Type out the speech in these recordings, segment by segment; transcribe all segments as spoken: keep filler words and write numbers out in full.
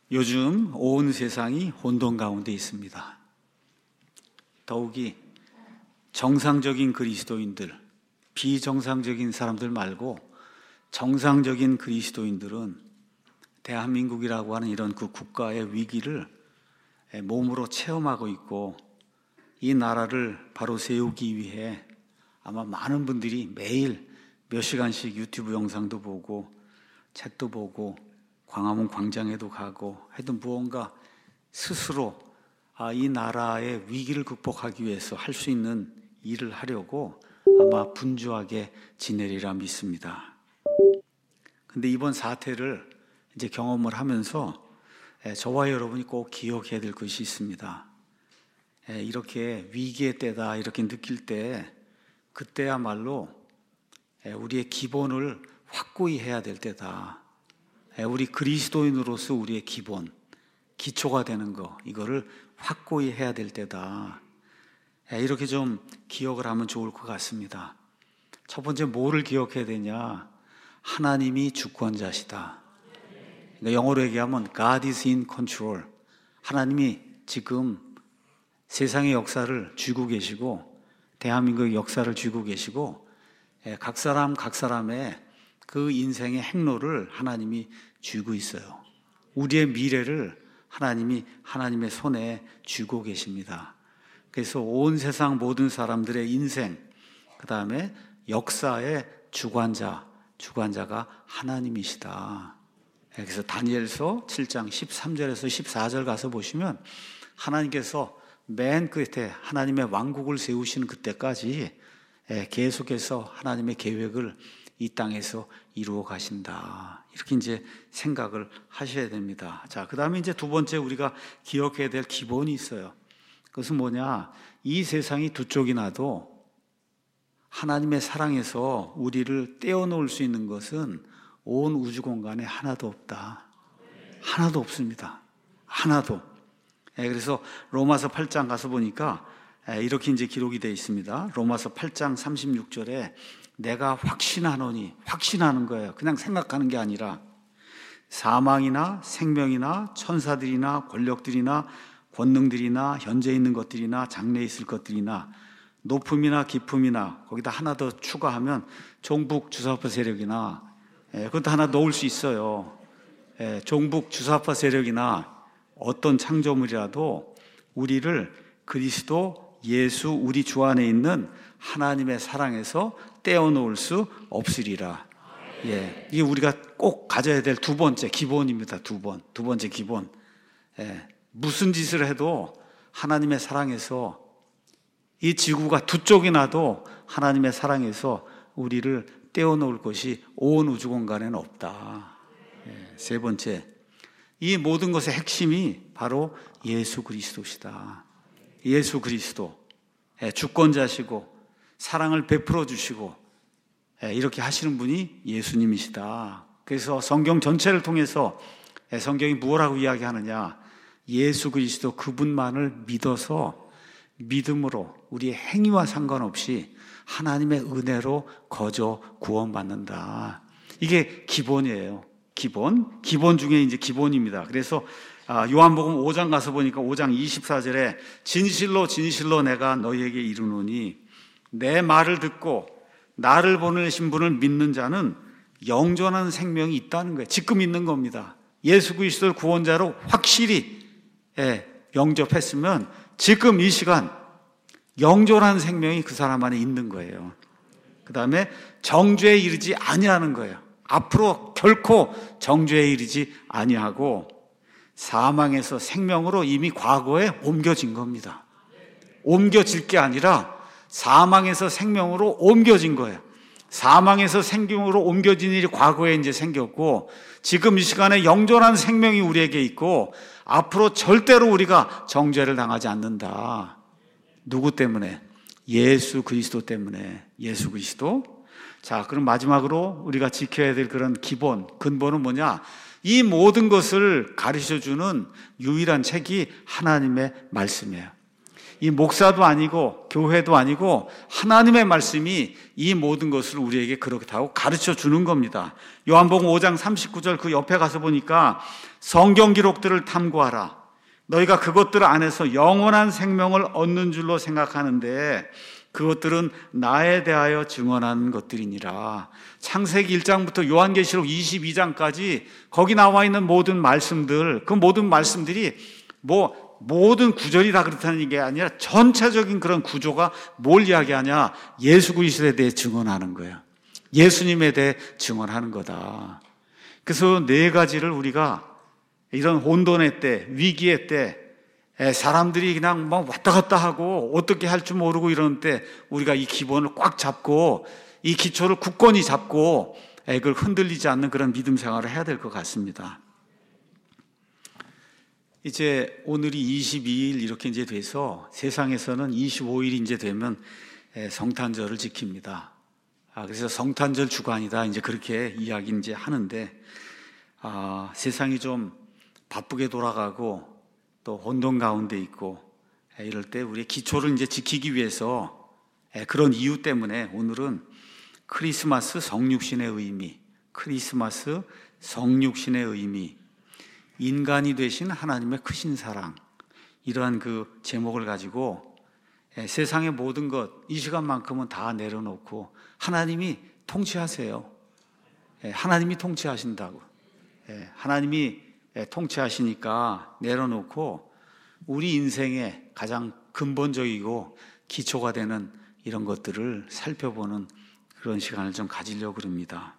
요즘 온 세상이 혼돈 가운데 있습니다. 더욱이 정상적인 그리스도인들, 비정상적인 사람들 말고 정상적인 그리스도인들은 대한민국이라고 하는 이런 그 국가의 위기를 몸으로 체험하고 있고, 이 나라를 바로 세우기 위해 아마 많은 분들이 매일 몇 시간씩 유튜브 영상도 보고 책도 보고 광화문 광장에도 가고 하여튼 무언가 스스로 아, 이 나라의 위기를 극복하기 위해서 할 수 있는 일을 하려고 아마 분주하게 지내리라 믿습니다. 근데 이번 사태를 이제 경험을 하면서 저와 여러분이 꼭 기억해야 될 것이 있습니다. 이렇게 위기의 때다 이렇게 느낄 때, 그때야말로 우리의 기본을 확고히 해야 될 때다. 우리 그리스도인으로서 우리의 기본, 기초가 되는 거, 이거를 확고히 해야 될 때다. 이렇게 좀 기억을 하면 좋을 것 같습니다. 첫 번째, 뭐를 기억해야 되냐? 하나님이 주권자시다. 그러니까 영어로 얘기하면 God is in control. 하나님이 지금 세상의 역사를 쥐고 계시고, 대한민국의 역사를 쥐고 계시고, 각 사람 각 사람의 그 인생의 행로를 하나님이 쥐고 있어요. 우리의 미래를 하나님이 하나님의 손에 쥐고 계십니다. 그래서 온 세상 모든 사람들의 인생, 그 다음에 역사의 주관자, 주관자가 하나님이시다. 그래서 다니엘서 칠 장 십삼 절에서 십사 절 가서 보시면 하나님께서 맨 끝에 하나님의 왕국을 세우시는 그때까지 계속해서 하나님의 계획을 이 땅에서 이루어 가신다. 이렇게 이제 생각을 하셔야 됩니다. 자, 그 다음에 이제 두 번째 우리가 기억해야 될 기본이 있어요. 그것은 뭐냐? 이 세상이 두 쪽이 나도 하나님의 사랑에서 우리를 떼어놓을 수 있는 것은 온 우주 공간에 하나도 없다. 하나도 없습니다. 하나도. 그래서 로마서 팔 장 가서 보니까 이렇게 이제 기록이 되어 있습니다. 로마서 팔 장 삼십육 절에 내가 확신하노니, 확신하는 거예요. 그냥 생각하는 게 아니라 사망이나 생명이나 천사들이나 권력들이나 권능들이나 현재 있는 것들이나 장래에 있을 것들이나 높음이나 깊음이나, 거기다 하나 더 추가하면 종북 주사파 세력이나, 예, 그것도 하나 넣을 수 있어요. 예, 종북 주사파 세력이나 어떤 창조물이라도 우리를 그리스도 예수 우리 주 안에 있는 하나님의 사랑에서 떼어놓을 수 없으리라. 예, 이게 우리가 꼭 가져야 될 두 번째 기본입니다. 두 번, 두 번째 기본. 예, 무슨 짓을 해도 하나님의 사랑에서, 이 지구가 두 쪽이 나도 하나님의 사랑에서 우리를 떼어놓을 것이 온 우주 공간에는 없다. 예, 세 번째, 이 모든 것의 핵심이 바로 예수 그리스도시다. 예수 그리스도, 예, 주권자시고 사랑을 베풀어 주시고, 예, 이렇게 하시는 분이 예수님이시다. 그래서 성경 전체를 통해서 예, 성경이 무엇라고 이야기하느냐? 예수 그리스도 그분만을 믿어서 믿음으로 우리의 행위와 상관없이 하나님의 은혜로 거저 구원받는다. 이게 기본이에요. 기본. 기본 중에 이제 기본입니다. 그래서 요한복음 오 장 가서 보니까 오 장 이십사 절에 진실로 진실로 내가 너희에게 이르노니 내 말을 듣고 나를 보내신 분을 믿는 자는 영존한 생명이 있다는 거예요. 지금 있는 겁니다. 예수 그리스도를 구원자로 확실히 예, 영접했으면 지금 이 시간 영존한 생명이 그 사람 안에 있는 거예요. 그 다음에 정죄에 이르지 아니하는 거예요. 앞으로 결코 정죄에 이르지 아니하고 사망에서 생명으로 이미 과거에 옮겨진 겁니다. 옮겨질 게 아니라 사망에서 생명으로 옮겨진 거예요. 사망에서 생명으로 옮겨진 일이 과거에 이제 생겼고, 지금 이 시간에 영존한 생명이 우리에게 있고, 앞으로 절대로 우리가 정죄를 당하지 않는다. 누구 때문에? 예수 그리스도 때문에. 예수 그리스도. 자, 그럼 마지막으로 우리가 지켜야 될 그런 기본, 근본은 뭐냐? 이 모든 것을 가르쳐주는 유일한 책이 하나님의 말씀이에요. 이 목사도 아니고 교회도 아니고 하나님의 말씀이 이 모든 것을 우리에게 그렇다고 가르쳐 주는 겁니다. 요한복음 오 장 삼십구 절 그 옆에 가서 보니까 성경 기록들을 탐구하라. 너희가 그것들 안에서 영원한 생명을 얻는 줄로 생각하는데 그것들은 나에 대하여 증언하는 것들이니라. 창세기 일 장부터 요한계시록 이십이 장까지 거기 나와 있는 모든 말씀들, 그 모든 말씀들이 뭐 모든 구절이 다 그렇다는 게 아니라 전체적인 그런 구조가 뭘 이야기하냐? 예수 그리스도에 대해 증언하는 거예요. 예수님에 대해 증언하는 거다. 그래서 네 가지를 우리가 이런 혼돈의 때, 위기의 때, 사람들이 그냥 막 왔다 갔다 하고 어떻게 할 줄 모르고 이러는 때 우리가 이 기본을 꽉 잡고 이 기초를 굳건히 잡고 그걸 흔들리지 않는 그런 믿음 생활을 해야 될 것 같습니다. 이제 오늘이 이십이 일 이렇게 이제 돼서 세상에서는 이십오 일이 이제 되면 성탄절을 지킵니다. 아, 그래서 성탄절 주간이다 이제 그렇게 이야기 이제 하는데 아, 세상이 좀 바쁘게 돌아가고 또 혼돈 가운데 있고 이럴 때 우리의 기초를 이제 지키기 위해서 그런 이유 때문에 오늘은 크리스마스 성육신의 의미, 크리스마스 성육신의 의미, 인간이 되신 하나님의 크신 사랑, 이러한 그 제목을 가지고 세상의 모든 것, 이 시간만큼은 다 내려놓고 하나님이 통치하세요. 하나님이 통치하신다고. 하나님이 통치하시니까 내려놓고 우리 인생의 가장 근본적이고 기초가 되는 이런 것들을 살펴보는 그런 시간을 좀 가지려고 그럽니다.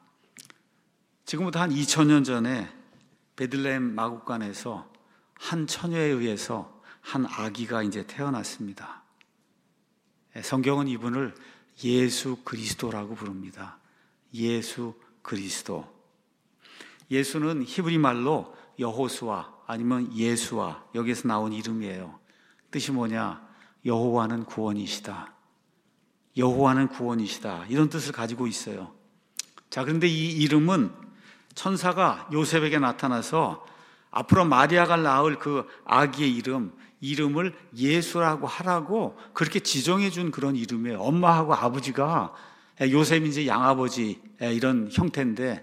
지금부터 한 이천 년 전에 베들레헴 마국간에서 한 처녀에 의해서 한 아기가 이제 태어났습니다. 성경은 이분을 예수 그리스도라고 부릅니다. 예수 그리스도. 예수는 히브리 말로 여호수아 아니면 예수아, 여기에서 나온 이름이에요. 뜻이 뭐냐? 여호와는 구원이시다. 여호와는 구원이시다. 이런 뜻을 가지고 있어요. 자, 그런데 이 이름은 천사가 요셉에게 나타나서 앞으로 마리아가 낳을 그 아기의 이름, 이름을 예수라고 하라고 그렇게 지정해 준 그런 이름이에요. 엄마하고 아버지가 요셉이 이제 양아버지 이런 형태인데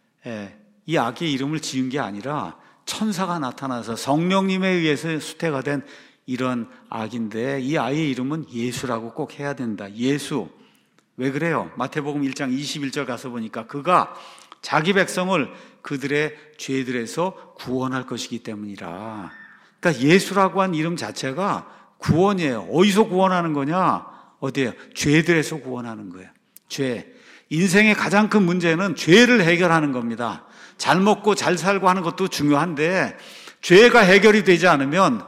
이 아기의 이름을 지은 게 아니라 천사가 나타나서 성령님에 의해서 수태가 된 이런 아기인데 이 아이의 이름은 예수라고 꼭 해야 된다. 예수. 왜 그래요? 마태복음 일 장 이십일 절 가서 보니까 그가 자기 백성을 그들의 죄들에서 구원할 것이기 때문이라. 그러니까 예수라고 한 이름 자체가 구원이에요. 어디서 구원하는 거냐? 어디에요? 죄들에서 구원하는 거예요. 죄. 인생의 가장 큰 문제는 죄를 해결하는 겁니다. 잘 먹고 잘 살고 하는 것도 중요한데 죄가 해결이 되지 않으면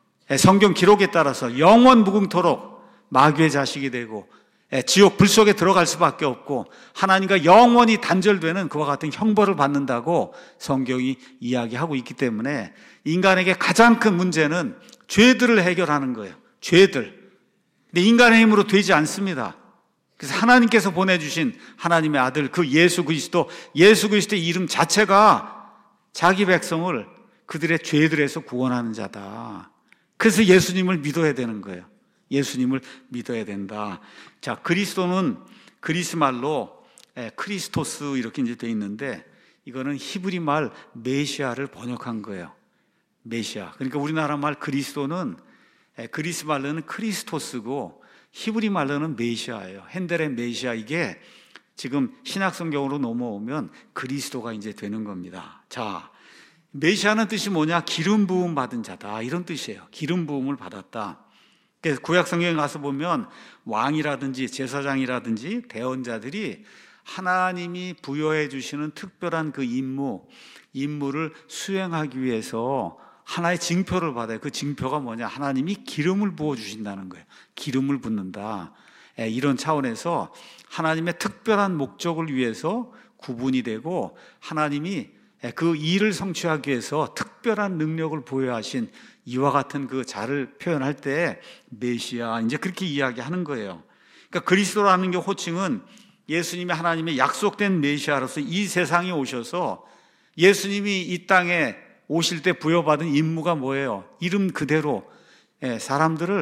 성경 기록에 따라서 영원 무궁토록 마귀의 자식이 되고 지옥 불 속에 들어갈 수밖에 없고 하나님과 영원히 단절되는 그와 같은 형벌을 받는다고 성경이 이야기하고 있기 때문에 인간에게 가장 큰 문제는 죄들을 해결하는 거예요. 죄들. 근데 인간의 힘으로 되지 않습니다. 그래서 하나님께서 보내주신 하나님의 아들 그 예수 그리스도, 예수 그리스도의 이름 자체가 자기 백성을 그들의 죄들에서 구원하는 자다. 그래서 예수님을 믿어야 되는 거예요. 예수님을 믿어야 된다. 자, 그리스도는 그리스 말로 크리스토스 이렇게 이제 돼 있는데 이거는 히브리 말 메시아를 번역한 거예요. 메시아. 그러니까 우리나라 말 그리스도는 그리스 말로는 크리스토스고 히브리 말로는 메시아예요. 핸델의 메시아. 이게 지금 신약 성경으로 넘어오면 그리스도가 이제 되는 겁니다. 자, 메시아는 뜻이 뭐냐? 기름 부음 받은 자다. 이런 뜻이에요. 기름 부음을 받았다. 그래서 구약 성경에 가서 보면 왕이라든지 제사장이라든지 대언자들이 하나님이 부여해 주시는 특별한 그 임무, 임무를 수행하기 위해서 하나의 징표를 받아요. 그 징표가 뭐냐? 하나님이 기름을 부어 주신다는 거예요. 기름을 붓는다. 이런 차원에서 하나님의 특별한 목적을 위해서 구분이 되고 하나님이 그 일을 성취하기 위해서 특별한 능력을 부여하신 이와 같은 그 자를 표현할 때 메시아 이제 그렇게 이야기하는 거예요. 그러니까 그리스도라는 게 호칭은 예수님이 하나님의 약속된 메시아로서 이 세상에 오셔서 예수님이 이 땅에 오실 때 부여받은 임무가 뭐예요? 이름 그대로 사람들을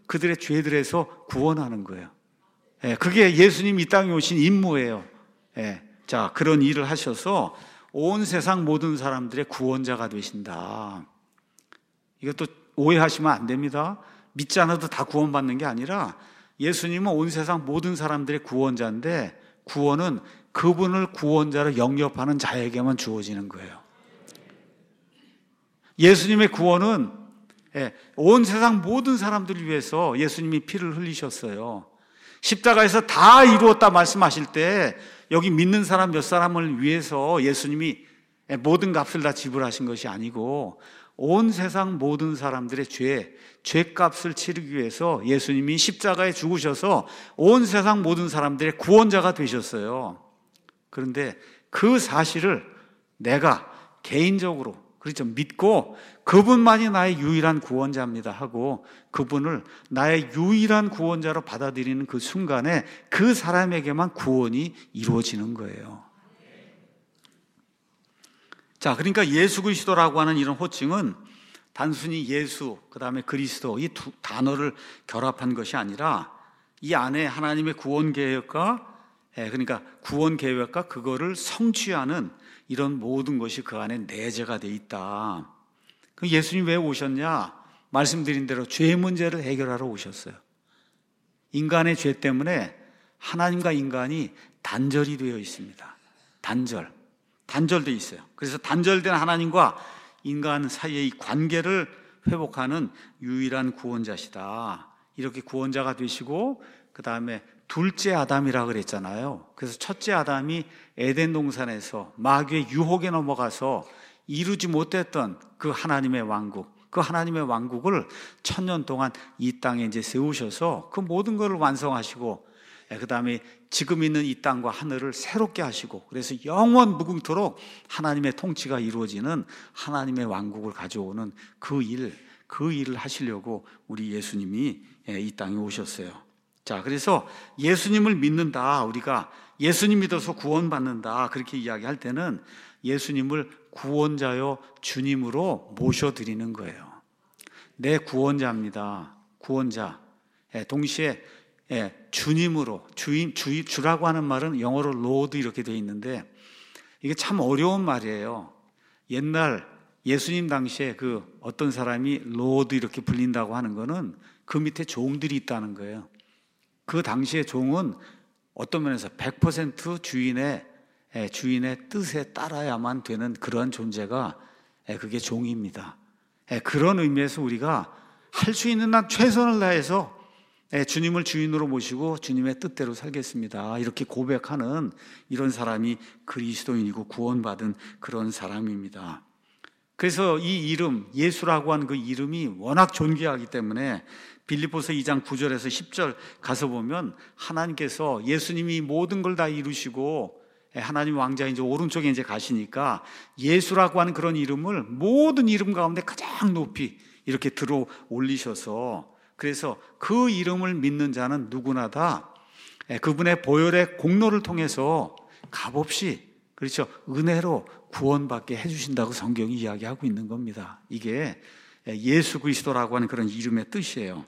그들의 죄들에서 구원하는 거예요. 예, 그게 예수님 이 땅에 오신 임무예요. 예, 자, 그런 일을 하셔서 온 세상 모든 사람들의 구원자가 되신다. 이것도 오해하시면 안 됩니다. 믿지 않아도 다 구원받는 게 아니라 예수님은 온 세상 모든 사람들의 구원자인데 구원은 그분을 구원자로 영접하는 자에게만 주어지는 거예요. 예수님의 구원은 온 세상 모든 사람들을 위해서 예수님이 피를 흘리셨어요. 십자가에서 다 이루었다 말씀하실 때 여기 믿는 사람 몇 사람을 위해서 예수님이 모든 값을 다 지불하신 것이 아니고 온 세상 모든 사람들의 죄, 죄값을 치르기 위해서 예수님이 십자가에 죽으셔서 온 세상 모든 사람들의 구원자가 되셨어요. 그런데 그 사실을 내가 개인적으로 그렇죠 믿고 그분만이 나의 유일한 구원자입니다 하고 그분을 나의 유일한 구원자로 받아들이는 그 순간에 그 사람에게만 구원이 이루어지는 거예요. 자, 그러니까 예수 그리스도라고 하는 이런 호칭은 단순히 예수, 그 다음에 그리스도 이 두 단어를 결합한 것이 아니라 이 안에 하나님의 구원 계획과 그러니까 구원 계획과 그거를 성취하는 이런 모든 것이 그 안에 내재가 돼 있다. 그 예수님 왜 오셨냐? 말씀드린 대로 죄 문제를 해결하러 오셨어요. 인간의 죄 때문에 하나님과 인간이 단절이 되어 있습니다. 단절. 단절되어 있어요. 그래서 단절된 하나님과 인간 사이의 이 관계를 회복하는 유일한 구원자시다. 이렇게 구원자가 되시고 그 다음에 둘째 아담이라 그랬잖아요. 그래서 첫째 아담이 에덴 동산에서 마귀의 유혹에 넘어가서 이루지 못했던 그 하나님의 왕국, 그 하나님의 왕국을 천년 동안 이 땅에 이제 세우셔서 그 모든 것을 완성하시고 그 다음에 지금 있는 이 땅과 하늘을 새롭게 하시고 그래서 영원 무궁토록 하나님의 통치가 이루어지는 하나님의 왕국을 가져오는 그 일, 그 일을 하시려고 우리 예수님이 이 땅에 오셨어요. 자, 그래서 예수님을 믿는다, 우리가 예수님 믿어서 구원받는다 그렇게 이야기할 때는 예수님을 구원자요 주님으로 모셔드리는 거예요. 내 구원자입니다. 구원자. 동시에 주님으로, 주인, 주, 주라고 하는 말은 영어로 로드 이렇게 되어 있는데 이게 참 어려운 말이에요. 옛날 예수님 당시에 그 어떤 사람이 로드 이렇게 불린다고 하는 거는 그 밑에 종들이 있다는 거예요. 그 당시의 종은 어떤 면에서 백 퍼센트 주인의 주인의 뜻에 따라야만 되는 그런 존재가 그게 종입니다. 그런 의미에서 우리가 할 수 있는 한 최선을 다해서 주님을 주인으로 모시고 주님의 뜻대로 살겠습니다. 이렇게 고백하는 이런 사람이 그리스도인이고 구원받은 그런 사람입니다. 그래서 이 이름, 예수라고 하는 그 이름이 워낙 존귀하기 때문에 빌립보서 이 장 구 절에서 십 절 가서 보면 하나님께서 예수님이 모든 걸 다 이루시고 하나님 왕자 이제 오른쪽에 이제 가시니까 예수라고 하는 그런 이름을 모든 이름 가운데 가장 높이 이렇게 들어 올리셔서 그래서 그 이름을 믿는 자는 누구나 다 그분의 보혈의 공로를 통해서 값없이 그렇죠 은혜로 구원받게 해주신다고 성경이 이야기하고 있는 겁니다. 이게 예수 그리스도라고 하는 그런 이름의 뜻이에요.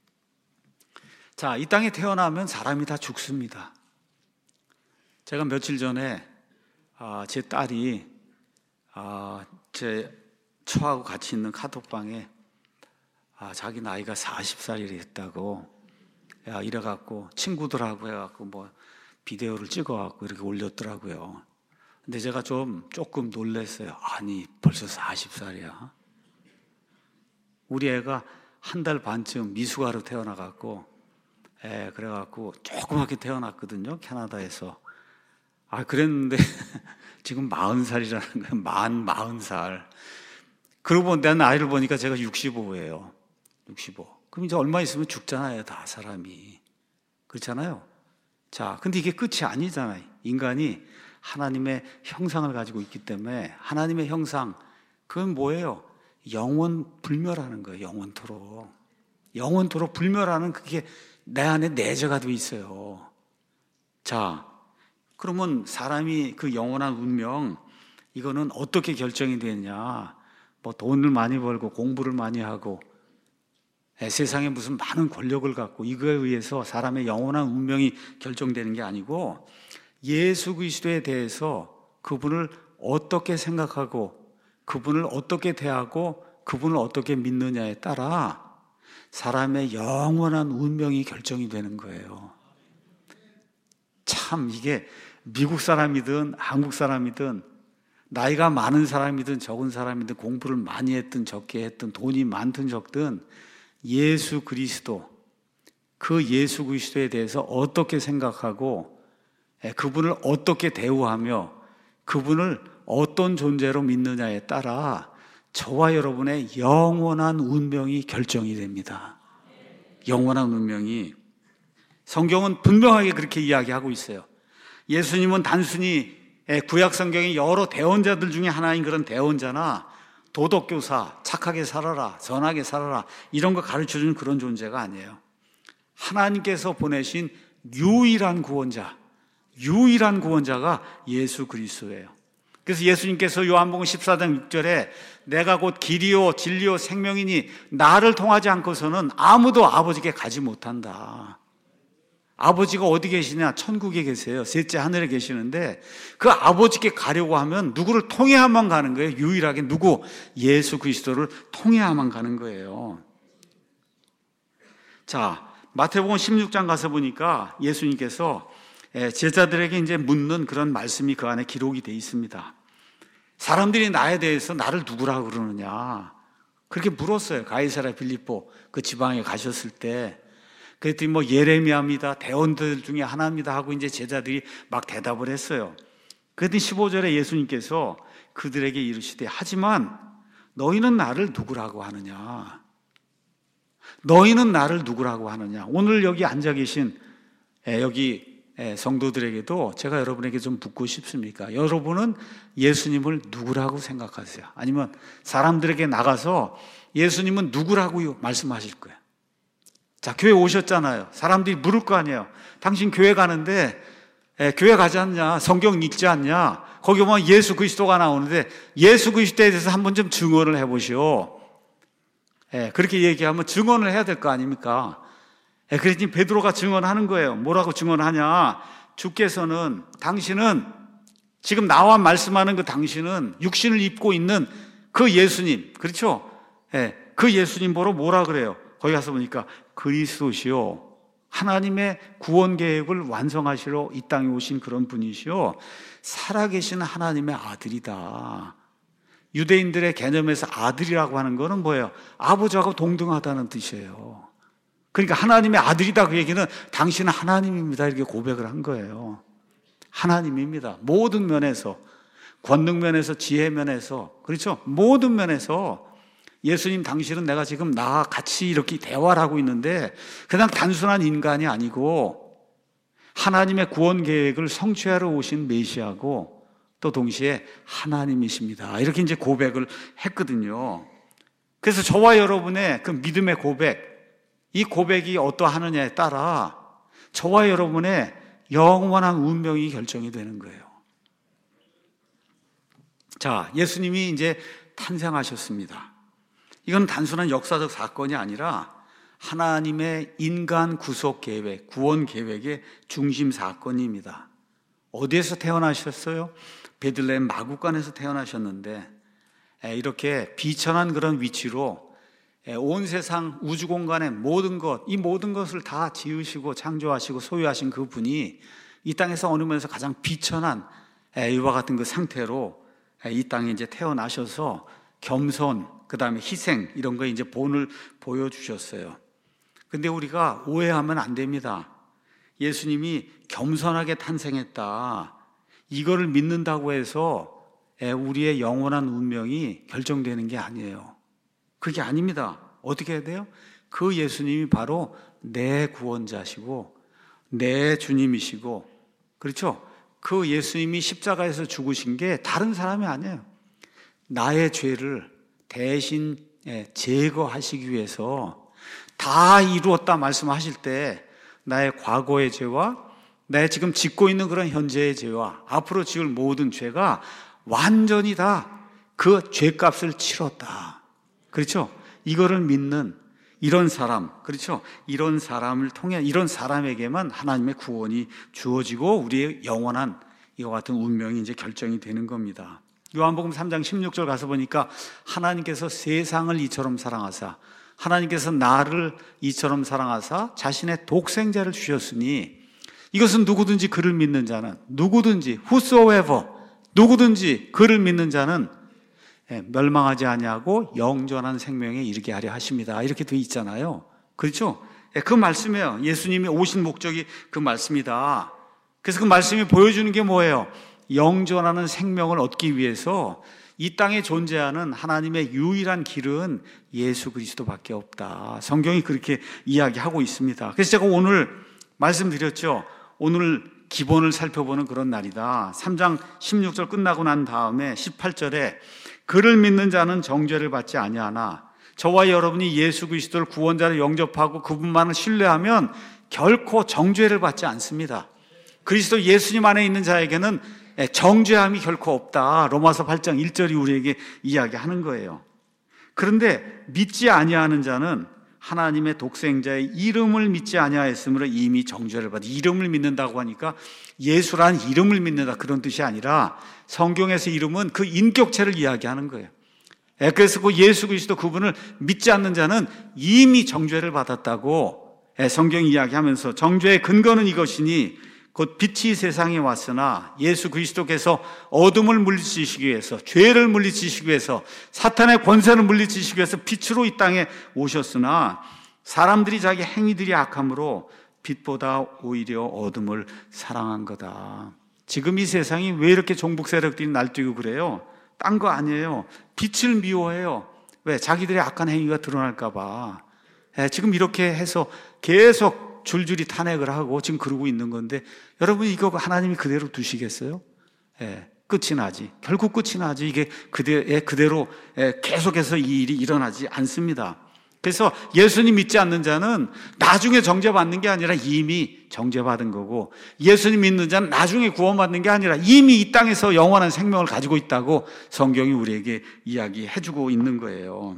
자, 이 땅에 태어나면 사람이 다 죽습니다. 제가 며칠 전에 아, 제 딸이 아, 제 처하고 같이 있는 카톡방에 아, 자기 나이가 마흔 살이 됐다고 야, 이래갖고 친구들하고 해갖고 뭐 비디오를 찍어갖고 이렇게 올렸더라고요. 근데 제가 좀 조금 놀랐어요. 아니 벌써 마흔 살이야. 우리 애가 한 달 반쯤 미숙아로 태어나갖고 에, 그래갖고 조그맣게 태어났거든요. 캐나다에서. 아, 그랬는데 지금 마흔 살이라는 거예요. 만 마흔 살. 그러고 내 나이를 보니까 제가 육십오예요. 육십오. 그럼 이제 얼마 있으면 죽잖아요, 다 사람이. 그렇잖아요. 자, 근데 이게 끝이 아니잖아요. 인간이 하나님의 형상을 가지고 있기 때문에 하나님의 형상, 그건 뭐예요? 영원 불멸하는 거예요. 영원토록. 영원토록 불멸하는 그게 내 안에 내재가 돼 있어요. 자, 그러면 사람이 그 영원한 운명, 이거는 어떻게 결정이 되느냐? 뭐 돈을 많이 벌고 공부를 많이 하고 세상에 무슨 많은 권력을 갖고 이거에 의해서 사람의 영원한 운명이 결정되는 게 아니고 예수 그리스도에 대해서 그분을 어떻게 생각하고 그분을 어떻게 대하고 그분을 어떻게 믿느냐에 따라 사람의 영원한 운명이 결정이 되는 거예요. 참 이게 미국 사람이든 한국 사람이든 나이가 많은 사람이든 적은 사람이든 공부를 많이 했든 적게 했든 돈이 많든 적든 예수 그리스도, 그 예수 그리스도에 대해서 어떻게 생각하고 그분을 어떻게 대우하며 그분을 어떤 존재로 믿느냐에 따라 저와 여러분의 영원한 운명이 결정이 됩니다. 영원한 운명이. 성경은 분명하게 그렇게 이야기하고 있어요. 예수님은 단순히 구약 성경의 여러 대언자들 중에 하나인 그런 대언자나 도덕교사, 착하게 살아라, 선하게 살아라 이런 거 가르쳐주는 그런 존재가 아니에요. 하나님께서 보내신 유일한 구원자, 유일한 구원자가 예수 그리스도예요. 그래서 예수님께서 요한복음 십사 장 육 절에 내가 곧 길이요 진리요 생명이니 나를 통하지 않고서는 아무도 아버지께 가지 못한다. 아버지가 어디 계시냐? 천국에 계세요. 셋째 하늘에 계시는데 그 아버지께 가려고 하면 누구를 통해야만 가는 거예요. 유일하게 누구? 예수 그리스도를 통해야만 가는 거예요. 자, 마태복음 십육 장 가서 보니까 예수님께서 제자들에게 이제 묻는 그런 말씀이 그 안에 기록이 되어 있습니다. 사람들이 나에 대해서 나를 누구라고 그러느냐? 그렇게 물었어요. 가이사랴 빌립보 그 지방에 가셨을 때. 그랬더니 뭐 예레미야입니다. 대언들 중에 하나입니다 하고 이제 제자들이 막 대답을 했어요. 그랬더니 십오 절에 예수님께서 그들에게 이르시되 하지만 너희는 나를 누구라고 하느냐? 너희는 나를 누구라고 하느냐? 오늘 여기 앉아 계신 여기 성도들에게도 제가 여러분에게 좀 묻고 싶습니까? 여러분은 예수님을 누구라고 생각하세요? 아니면 사람들에게 나가서 예수님은 누구라고 말씀하실 거예요? 자, 교회 오셨잖아요. 사람들이 물을 거 아니에요. 당신 교회 가는데 에, 교회 가지 않냐? 성경 읽지 않냐? 거기 보면 예수 그리스도가 나오는데 예수 그리스도에 대해서 한번 좀 증언을 해보시오. 에, 그렇게 얘기하면 증언을 해야 될 거 아닙니까? 에, 그랬더니 베드로가 증언하는 거예요. 뭐라고 증언하냐? 주께서는, 당신은, 지금 나와 말씀하는 그 당신은 육신을 입고 있는 그 예수님, 그렇죠? 에, 그 예수님 보러 뭐라 그래요? 거기 가서 보니까 그리스도시요, 하나님의 구원 계획을 완성하시러 이 땅에 오신 그런 분이시요, 살아계신 하나님의 아들이다. 유대인들의 개념에서 아들이라고 하는 거는 뭐예요? 아버지하고 동등하다는 뜻이에요. 그러니까 하나님의 아들이다 그 얘기는 당신은 하나님입니다 이렇게 고백을 한 거예요. 하나님입니다. 모든 면에서, 권능 면에서, 지혜 면에서, 그렇죠? 모든 면에서 예수님 당신은 내가 지금 나와 같이 이렇게 대화를 하고 있는데 그냥 단순한 인간이 아니고 하나님의 구원 계획을 성취하러 오신 메시아고 또 동시에 하나님이십니다. 이렇게 이제 고백을 했거든요. 그래서 저와 여러분의 그 믿음의 고백, 이 고백이 어떠하느냐에 따라 저와 여러분의 영원한 운명이 결정이 되는 거예요. 자, 예수님이 이제 탄생하셨습니다. 이건 단순한 역사적 사건이 아니라 하나님의 인간 구속 계획, 구원 계획의 중심 사건입니다. 어디에서 태어나셨어요? 베들레헴 마구간에서 태어나셨는데 이렇게 비천한 그런 위치로 온 세상 우주 공간의 모든 것, 이 모든 것을 다 지으시고 창조하시고 소유하신 그 분이 이 땅에서 어느 면에서 가장 비천한 이와 같은 그 상태로 이 땅에 이제 태어나셔서 겸손, 그 다음에 희생 이런 거 이제 본을 보여주셨어요. 근데 우리가 오해하면 안 됩니다. 예수님이 겸손하게 탄생했다, 이거를 믿는다고 해서 우리의 영원한 운명이 결정되는 게 아니에요. 그게 아닙니다. 어떻게 해야 돼요? 그 예수님이 바로 내 구원자시고 내 주님이시고, 그렇죠? 그 예수님이 십자가에서 죽으신 게 다른 사람이 아니에요. 나의 죄를 대신 제거하시기 위해서 다 이루었다 말씀하실 때 나의 과거의 죄와 나의 지금 짓고 있는 그런 현재의 죄와 앞으로 지을 모든 죄가 완전히 다 그 죄값을 치렀다. 그렇죠? 이거를 믿는, 이런 사람, 그렇죠? 이런 사람을 통해 이런 사람에게만 하나님의 구원이 주어지고 우리의 영원한 이와 같은 운명이 이제 결정이 되는 겁니다. 요한복음 삼 장 십육 절 가서 보니까 하나님께서 세상을 이처럼 사랑하사 하나님께서 나를 이처럼 사랑하사 자신의 독생자를 주셨으니 이것은 누구든지 그를 믿는 자는 누구든지 whosoever 누구든지 그를 믿는 자는 멸망하지 아니하고 영존한 생명에 이르게 하려 하십니다. 이렇게 되어 있잖아요. 그렇죠? 그 말씀이에요. 예수님이 오신 목적이 그 말씀이다. 그래서 그 말씀이 보여주는 게 뭐예요? 영존하는 생명을 얻기 위해서 이 땅에 존재하는 하나님의 유일한 길은 예수 그리스도밖에 없다. 성경이 그렇게 이야기하고 있습니다. 그래서 제가 오늘 말씀드렸죠. 오늘 기본을 살펴보는 그런 날이다. 삼 장 십육 절 끝나고 난 다음에 십팔 절에 그를 믿는 자는 정죄를 받지 아니하나 저와 여러분이 예수 그리스도를 구원자로 영접하고 그분만을 신뢰하면 결코 정죄를 받지 않습니다. 그리스도 예수님 안에 있는 자에게는 정죄함이 결코 없다. 로마서 팔 장 일 절이 우리에게 이야기하는 거예요. 그런데 믿지 아니하는 자는 하나님의 독생자의 이름을 믿지 아니하였으므로 이미 정죄를 받아. 이름을 믿는다고 하니까 예수란 이름을 믿는다 그런 뜻이 아니라 성경에서 이름은 그 인격체를 이야기하는 거예요. 그래서 그 예수 그리스도 그분을 믿지 않는 자는 이미 정죄를 받았다고 성경이 이야기하면서 정죄의 근거는 이것이니 곧 빛이 세상에 왔으나 예수 그리스도께서 어둠을 물리치시기 위해서 죄를 물리치시기 위해서 사탄의 권세를 물리치시기 위해서 빛으로 이 땅에 오셨으나 사람들이 자기 행위들이 악함으로 빛보다 오히려 어둠을 사랑한 거다. 지금 이 세상이 왜 이렇게 종북 세력들이 날뛰고 그래요? 딴 거 아니에요. 빛을 미워해요. 왜? 자기들의 악한 행위가 드러날까 봐. 지금 이렇게 해서 계속 줄줄이 탄핵을 하고 지금 그러고 있는 건데 여러분 이거 하나님이 그대로 두시겠어요? 예, 끝이 나지. 결국 끝이 나지. 이게 그대, 그대로 계속해서 이 일이 일어나지 않습니다. 그래서 예수님 믿지 않는 자는 나중에 정죄받는 게 아니라 이미 정죄받은 거고 예수님 믿는 자는 나중에 구원받는 게 아니라 이미 이 땅에서 영원한 생명을 가지고 있다고 성경이 우리에게 이야기해주고 있는 거예요.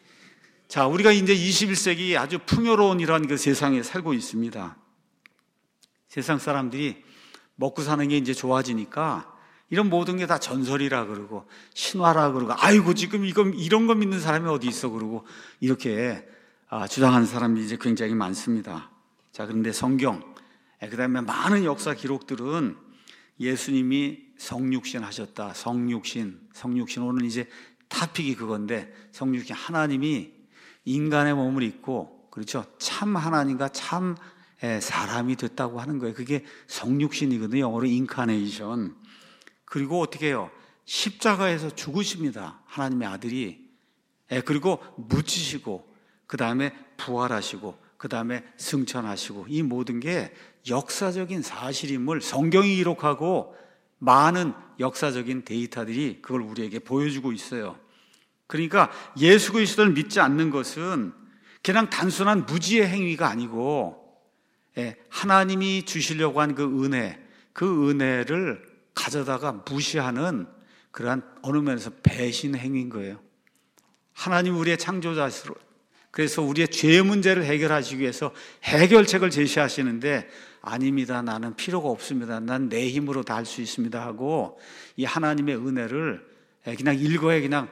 자, 우리가 이제 이십일 세기 아주 풍요로운 이러한 그 세상에 살고 있습니다. 세상 사람들이 먹고 사는 게 이제 좋아지니까 이런 모든 게 다 전설이라 그러고 신화라 그러고 아이고 지금 이거 이런 거 믿는 사람이 어디 있어 그러고 이렇게 주장하는 사람들이 이제 굉장히 많습니다. 자, 그런데 성경, 그다음에 많은 역사 기록들은 예수님이 성육신 하셨다. 성육신, 성육신 오늘 이제 타픽이 그건데 성육신 하나님이 인간의 몸을 입고 그렇죠. 참 하나님과 참 사람이 됐다고 하는 거예요. 그게 성육신이거든요. 영어로 인카네이션. 그리고 어떻게 해요? 십자가에서 죽으십니다. 하나님의 아들이. 그리고 묻히시고 그 다음에 부활하시고 그 다음에 승천하시고 이 모든 게 역사적인 사실임을 성경이 기록하고 많은 역사적인 데이터들이 그걸 우리에게 보여주고 있어요. 그러니까 예수 그리스도를 믿지 않는 것은 그냥 단순한 무지의 행위가 아니고 하나님이 주시려고 한 그 은혜, 그 은혜를 가져다가 무시하는 그러한 어느 면에서 배신 행위인 거예요. 하나님 우리의 창조자시로 그래서 우리의 죄 문제를 해결하시기 위해서 해결책을 제시하시는데 아닙니다. 나는 필요가 없습니다. 난 내 힘으로 다 할 수 있습니다 하고 이 하나님의 은혜를 그냥 일거에 그냥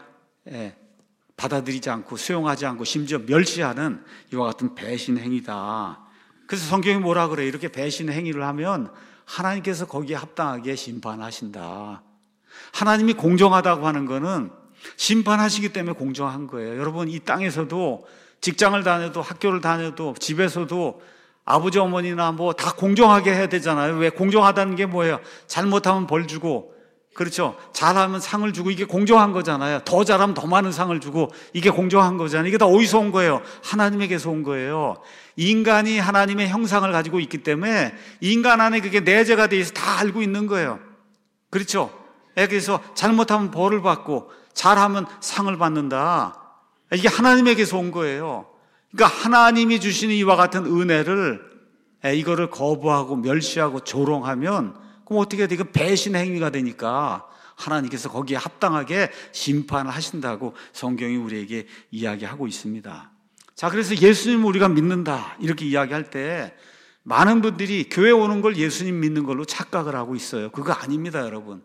받아들이지 않고 수용하지 않고 심지어 멸시하는 이와 같은 배신 행위다. 그래서 성경이 뭐라 그래요? 이렇게 배신 행위를 하면 하나님께서 거기에 합당하게 심판하신다. 하나님이 공정하다고 하는 거는 심판하시기 때문에 공정한 거예요. 여러분 이 땅에서도 직장을 다녀도 학교를 다녀도 집에서도 아버지 어머니나 뭐 다 공정하게 해야 되잖아요. 왜? 공정하다는 게 뭐예요? 잘못하면 벌 주고 그렇죠. 잘하면 상을 주고 이게 공정한 거잖아요. 더 잘하면 더 많은 상을 주고 이게 공정한 거잖아요. 이게 다 어디서 온 거예요? 하나님에게서 온 거예요. 인간이 하나님의 형상을 가지고 있기 때문에 인간 안에 그게 내재가 돼 있어 다 알고 있는 거예요. 그렇죠. 그래서 잘못하면 벌을 받고 잘하면 상을 받는다. 이게 하나님에게서 온 거예요. 그러니까 하나님이 주시는 이와 같은 은혜를 이거를 거부하고 멸시하고 조롱하면 그럼 어떻게 돼? 이거 배신 행위가 되니까 하나님께서 거기에 합당하게 심판을 하신다고 성경이 우리에게 이야기하고 있습니다. 자, 그래서 예수님을 우리가 믿는다 이렇게 이야기할 때 많은 분들이 교회 오는 걸 예수님 믿는 걸로 착각을 하고 있어요. 그거 아닙니다, 여러분.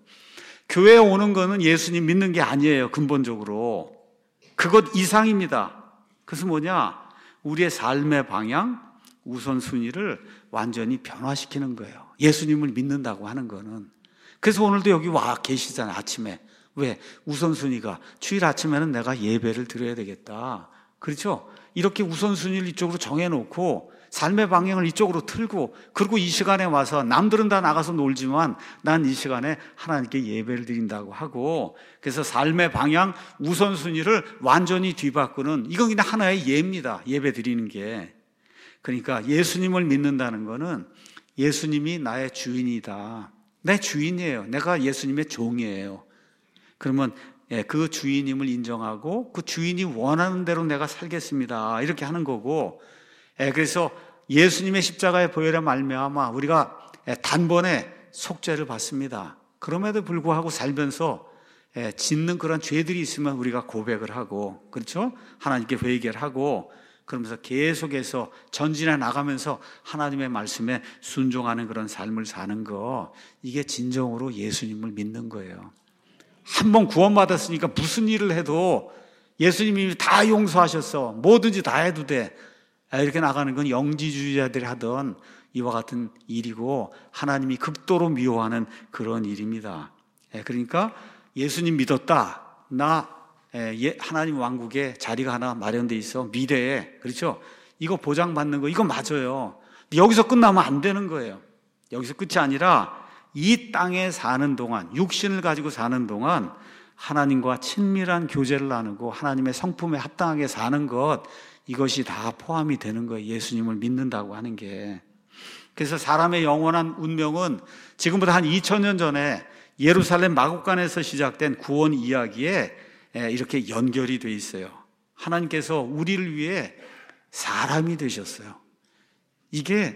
교회 오는 거는 예수님 믿는 게 아니에요, 근본적으로. 그것 이상입니다. 그래서 뭐냐? 우리의 삶의 방향, 우선순위를 완전히 변화시키는 거예요. 예수님을 믿는다고 하는 거는. 그래서 오늘도 여기 와 계시잖아요, 아침에. 왜? 우선순위가 주일 아침에는 내가 예배를 드려야 되겠다. 그렇죠? 이렇게 우선순위를 이쪽으로 정해놓고 삶의 방향을 이쪽으로 틀고, 그리고 이 시간에 와서 남들은 다 나가서 놀지만 난 이 시간에 하나님께 예배를 드린다고 하고, 그래서 삶의 방향 우선순위를 완전히 뒤바꾸는, 이건 그냥 하나의 예입니다. 예배 드리는 게. 그러니까 예수님을 믿는다는 거는 예수님이 나의 주인이다, 내 주인이에요, 내가 예수님의 종이에요. 그러면 그 주인임을 인정하고 그 주인이 원하는 대로 내가 살겠습니다, 이렇게 하는 거고, 그래서 예수님의 십자가의 보혈에 말미암아 우리가 단번에 속죄를 받습니다. 그럼에도 불구하고 살면서 짓는 그런 죄들이 있으면 우리가 고백을 하고, 그렇죠? 하나님께 회개를 하고, 그러면서 계속해서 전진해 나가면서 하나님의 말씀에 순종하는 그런 삶을 사는 거, 이게 진정으로 예수님을 믿는 거예요. 한번 구원받았으니까 무슨 일을 해도 예수님이 다 용서하셨어, 뭐든지 다 해도 돼, 이렇게 나가는 건 영지주의자들이 하던 이와 같은 일이고, 하나님이 극도로 미워하는 그런 일입니다. 그러니까 예수님 믿었다, 나 하나님 왕국에 자리가 하나 마련돼 있어, 미래에, 그렇죠? 이거 보장받는 거, 이거 맞아요. 여기서 끝나면 안 되는 거예요. 여기서 끝이 아니라 이 땅에 사는 동안, 육신을 가지고 사는 동안 하나님과 친밀한 교제를 나누고 하나님의 성품에 합당하게 사는 것, 이것이 다 포함이 되는 거예요, 예수님을 믿는다고 하는 게. 그래서 사람의 영원한 운명은 지금부터 한 이천 년 전에 예루살렘 마국간에서 시작된 구원 이야기에 이렇게 연결이 돼 있어요. 하나님께서 우리를 위해 사람이 되셨어요. 이게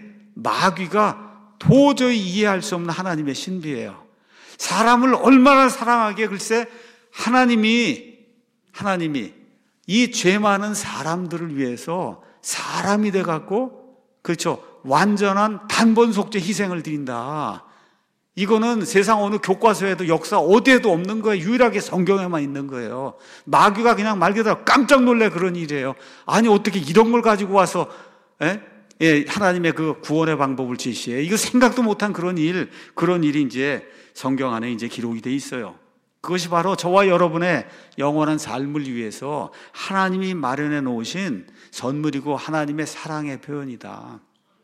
마귀가 도저히 이해할 수 없는 하나님의 신비예요. 사람을 얼마나 사랑하기에, 글쎄 하나님이 하나님이 이 죄 많은 사람들을 위해서 사람이 돼갖고, 그렇죠, 완전한 단번 속죄 희생을 드린다. 이거는 세상 어느 교과서에도 역사 어디에도 없는 거예요. 유일하게 성경에만 있는 거예요. 마귀가 그냥 말 그대로 깜짝 놀래 그런 일이에요. 아니 어떻게 이런 걸 가지고 와서 에? 예, 하나님의 그 구원의 방법을 제시해. 이거 생각도 못한 그런 일, 그런 일이 이제 성경 안에 이제 기록이 돼 있어요. 그것이 바로 저와 여러분의 영원한 삶을 위해서 하나님이 마련해 놓으신 선물이고 하나님의 사랑의 표현이다.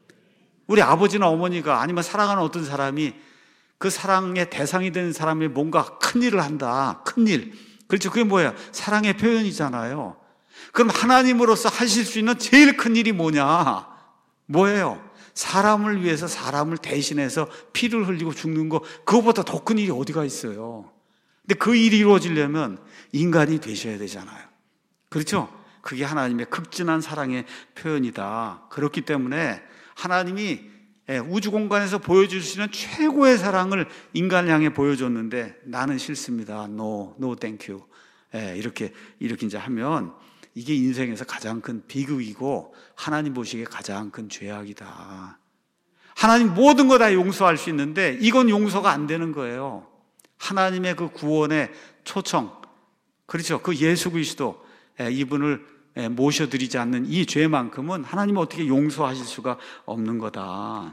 우리 아버지나 어머니가, 아니면 사랑하는 어떤 사람이 그 사랑의 대상이 되는 사람이 뭔가 큰 일을 한다. 큰 일. 그렇죠. 그게 뭐예요? 사랑의 표현이잖아요. 그럼 하나님으로서 하실 수 있는 제일 큰 일이 뭐냐? 뭐예요? 사람을 위해서 사람을 대신해서 피를 흘리고 죽는 거, 그거보다 더 큰 일이 어디가 있어요? 근데 그 일이 이루어지려면 인간이 되셔야 되잖아요. 그렇죠? 그게 하나님의 극진한 사랑의 표현이다. 그렇기 때문에 하나님이 우주 공간에서 보여줄 수 있는 최고의 사랑을 인간을 향해 보여줬는데, 나는 싫습니다, no, no thank you, 이렇게 이렇게 이제 하면 이게 인생에서 가장 큰 비극이고 하나님 보시기에 가장 큰 죄악이다. 하나님 모든 거 다 용서할 수 있는데 이건 용서가 안 되는 거예요. 하나님의 그 구원의 초청, 그렇죠, 그 예수 그리스도, 이분을 모셔드리지 않는 이 죄만큼은 하나님은 어떻게 용서하실 수가 없는 거다.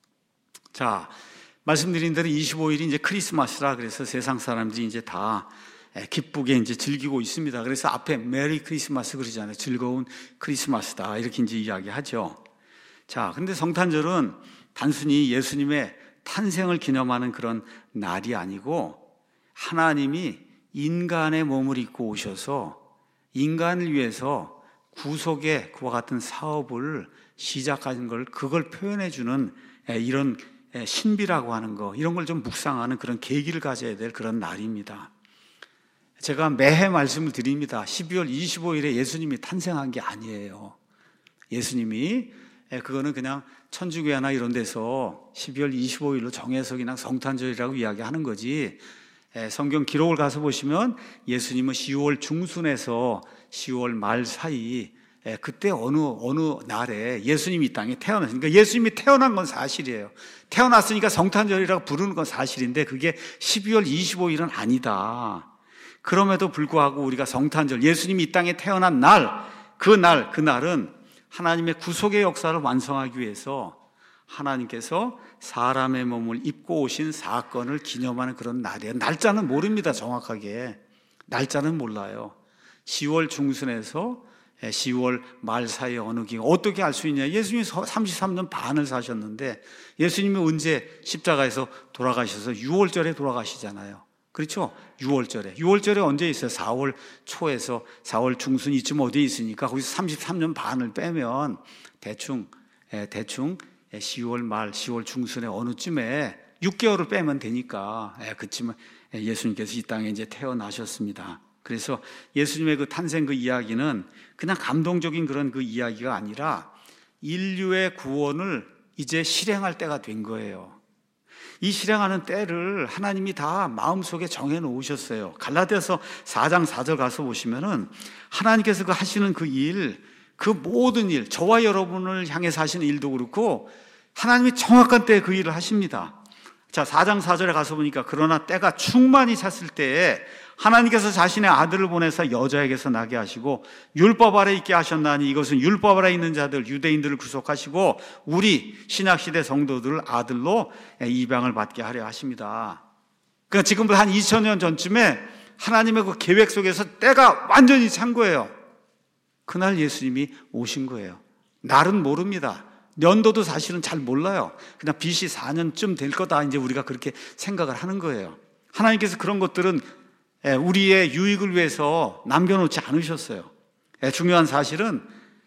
자, 말씀드린 대로 이십오 일이 이제 크리스마스라, 그래서 세상 사람들이 이제 다 기쁘게 이제 즐기고 있습니다. 그래서 앞에 메리 크리스마스 그러잖아요. 즐거운 크리스마스다, 이렇게 이제 이야기하죠. 자, 근데 성탄절은 단순히 예수님의 탄생을 기념하는 그런 날이 아니고, 하나님이 인간의 몸을 입고 오셔서 인간을 위해서 구속의 그와 같은 사업을 시작하는 걸, 그걸 표현해주는 이런 신비라고 하는 거, 이런 걸 좀 묵상하는 그런 계기를 가져야 될 그런 날입니다. 제가 매해 말씀을 드립니다. 십이월 이십오일에 예수님이 탄생한 게 아니에요. 예수님이, 그거는 그냥 천주교회나 이런 데서 십이월 이십오일로 정해서 그냥 성탄절이라고 이야기하는 거지, 성경 기록을 가서 보시면 예수님은 시월 중순에서 시월 말 사이 예, 그때 어느 어느 날에 예수님이 이 땅에 태어났으니까 예수님이 태어난 건 사실이에요. 태어났으니까 성탄절이라고 부르는 건 사실인데 그게 십이월 이십오일은 아니다. 그럼에도 불구하고 우리가 성탄절, 예수님이 이 땅에 태어난 날, 그 날, 그 날은 하나님의 구속의 역사를 완성하기 위해서 하나님께서 사람의 몸을 입고 오신 사건을 기념하는 그런 날이에요. 날짜는 모릅니다, 정확하게. 날짜는 몰라요. 시월 중순에서 시월 말 사이에 어느 기간, 어떻게 알 수 있냐? 예수님이 삼십삼 년 반을 사셨는데 예수님이 언제 십자가에서 돌아가셔서 유월절에 돌아가시잖아요. 그렇죠? 유월절에. 유월절에 언제 있어요? 사월 초에서 사월 중순 이쯤 어디에 있으니까 거기서 삼십삼 년 반을 빼면 대충 대충 시월 말, 시월 중순에 어느쯤에 육 개월을 빼면 되니까 그쯤에 예수님께서 이 땅에 이제 태어나셨습니다. 그래서 예수님의 그 탄생 그 이야기는 그냥 감동적인 그런 그 이야기가 아니라 인류의 구원을 이제 실행할 때가 된 거예요. 이 실행하는 때를 하나님이 다 마음속에 정해 놓으셨어요. 갈라디아서 사 장 사 절 가서 보시면은 하나님께서 그 하시는 그 일, 그 모든 일, 저와 여러분을 향해서 하시는 일도 그렇고 하나님이 정확한 때에 그 일을 하십니다. 자, 사 장 사 절에 가서 보니까 그러나 때가 충만히 찼을 때에 하나님께서 자신의 아들을 보내서 여자에게서 나게 하시고 율법 아래 있게 하셨나니 이것은 율법 아래 있는 자들 유대인들을 구속하시고 우리 신약시대 성도들을 아들로 입양을 받게 하려 하십니다. 그러니까 지금부터 한 이천 년 전쯤에 하나님의 그 계획 속에서 때가 완전히 찬 거예요. 그날 예수님이 오신 거예요. 날은 모릅니다. 연도도 사실은 잘 몰라요. 그냥 비씨 사 년쯤 될 거다 이제 우리가 그렇게 생각을 하는 거예요. 하나님께서 그런 것들은 우리의 유익을 위해서 남겨놓지 않으셨어요. 중요한 사실은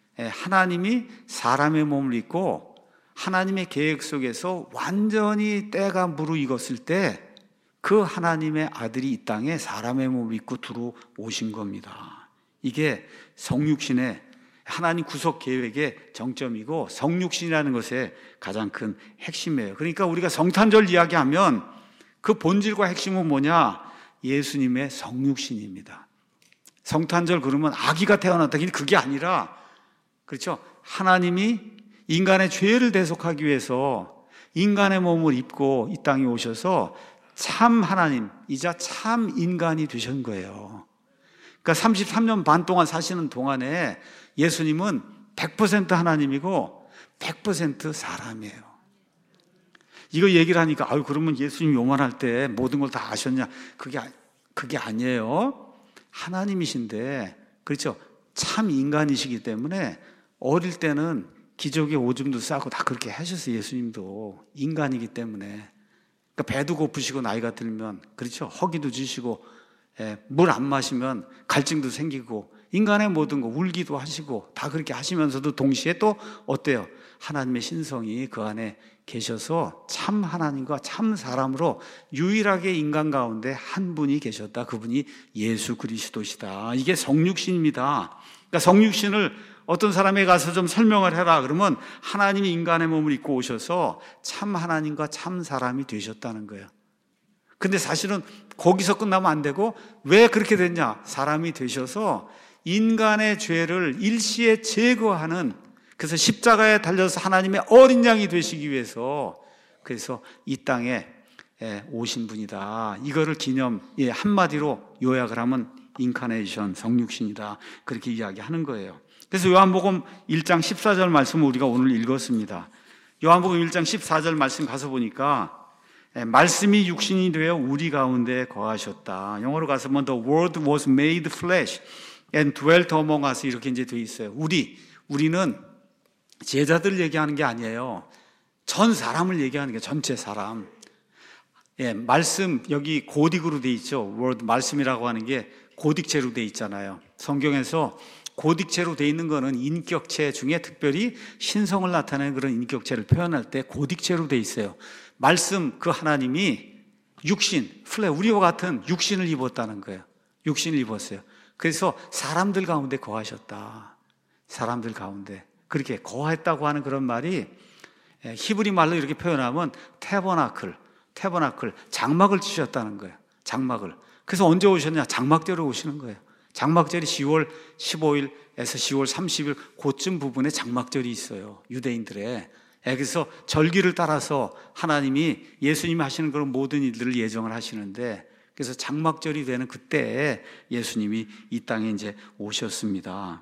하나님이 사람의 몸을 입고 하나님의 계획 속에서 완전히 때가 무르익었을 때 그 하나님의 아들이 이 땅에 사람의 몸을 입고 들어오신 겁니다. 이게 성육신의 하나님 구속 계획의 정점이고 성육신이라는 것의 가장 큰 핵심이에요. 그러니까 우리가 성탄절 이야기하면 그 본질과 핵심은 뭐냐? 예수님의 성육신입니다. 성탄절 그러면 아기가 태어났다. 그게 아니라, 그렇죠? 하나님이 인간의 죄를 대속하기 위해서 인간의 몸을 입고 이 땅에 오셔서 참 하나님이자 참 인간이 되신 거예요. 그러니까 삼십삼 년 반 동안 사시는 동안에 예수님은 백 퍼센트 하나님이고 백 퍼센트 사람이에요. 이거 얘기를 하니까 아유 그러면 예수님이 요만할 때 모든 걸 다 아셨냐? 그게 그게 아니에요. 하나님이신데, 그렇죠? 참 인간이시기 때문에 어릴 때는 기저귀에 오줌도 싸고 다 그렇게 하셨어요. 예수님도 인간이기 때문에. 그러니까 배도 고프시고 나이가 들면, 그렇죠? 허기도 지시고 물 안 마시면 갈증도 생기고 인간의 모든 거 울기도 하시고 다 그렇게 하시면서도 동시에 또 어때요? 하나님의 신성이 그 안에 계셔서 참 하나님과 참 사람으로 유일하게 인간 가운데 한 분이 계셨다. 그분이 예수 그리스도시다. 이게 성육신입니다. 그러니까 성육신을 어떤 사람에 가서 좀 설명을 해라 그러면 하나님이 인간의 몸을 입고 오셔서 참 하나님과 참 사람이 되셨다는 거예요. 근데 사실은 거기서 끝나면 안 되고 왜 그렇게 됐냐? 사람이 되셔서 인간의 죄를 일시에 제거하는, 그래서 십자가에 달려서 하나님의 어린 양이 되시기 위해서 그래서 이 땅에 오신 분이다. 이거를 기념, 예, 한마디로 요약을 하면 인카네이션, 성육신이다. 그렇게 이야기하는 거예요. 그래서 요한복음 일 장 십사 절 말씀을 우리가 오늘 읽었습니다. 요한복음 일 장 십사 절 말씀 가서 보니까 말씀이 육신이 되어 우리 가운데 거하셨다. 영어로 가서 보면 The Word was made flesh and dwelt among us 이렇게 이제 돼 있어요. 우리, 우리는 제자들 얘기하는 게 아니에요. 전 사람을 얘기하는 게 전체 사람. 예, 말씀 여기 고딕으로 돼 있죠. Word 말씀이라고 하는 게 고딕체로 돼 있잖아요. 성경에서 고딕체로 돼 있는 거는 인격체 중에 특별히 신성을 나타내는 그런 인격체를 표현할 때 고딕체로 돼 있어요. 말씀 그 하나님이 육신, 플레 우리와 같은 육신을 입었다는 거예요. 육신을 입었어요. 그래서 사람들 가운데 거하셨다. 사람들 가운데 그렇게 거했다고 하는 그런 말이 히브리 말로 이렇게 표현하면 태버나클, 태버나클 장막을 치셨다는 거예요. 장막을. 그래서 언제 오셨냐? 장막대로 오시는 거예요. 장막절이 시월 십오일에서 시월 삼십일 그쯤 부분에 장막절이 있어요, 유대인들의. 그래서 절기를 따라서 하나님이 예수님이 하시는 그런 모든 일들을 예정을 하시는데, 그래서 장막절이 되는 그때에 예수님이 이 땅에 이제 오셨습니다.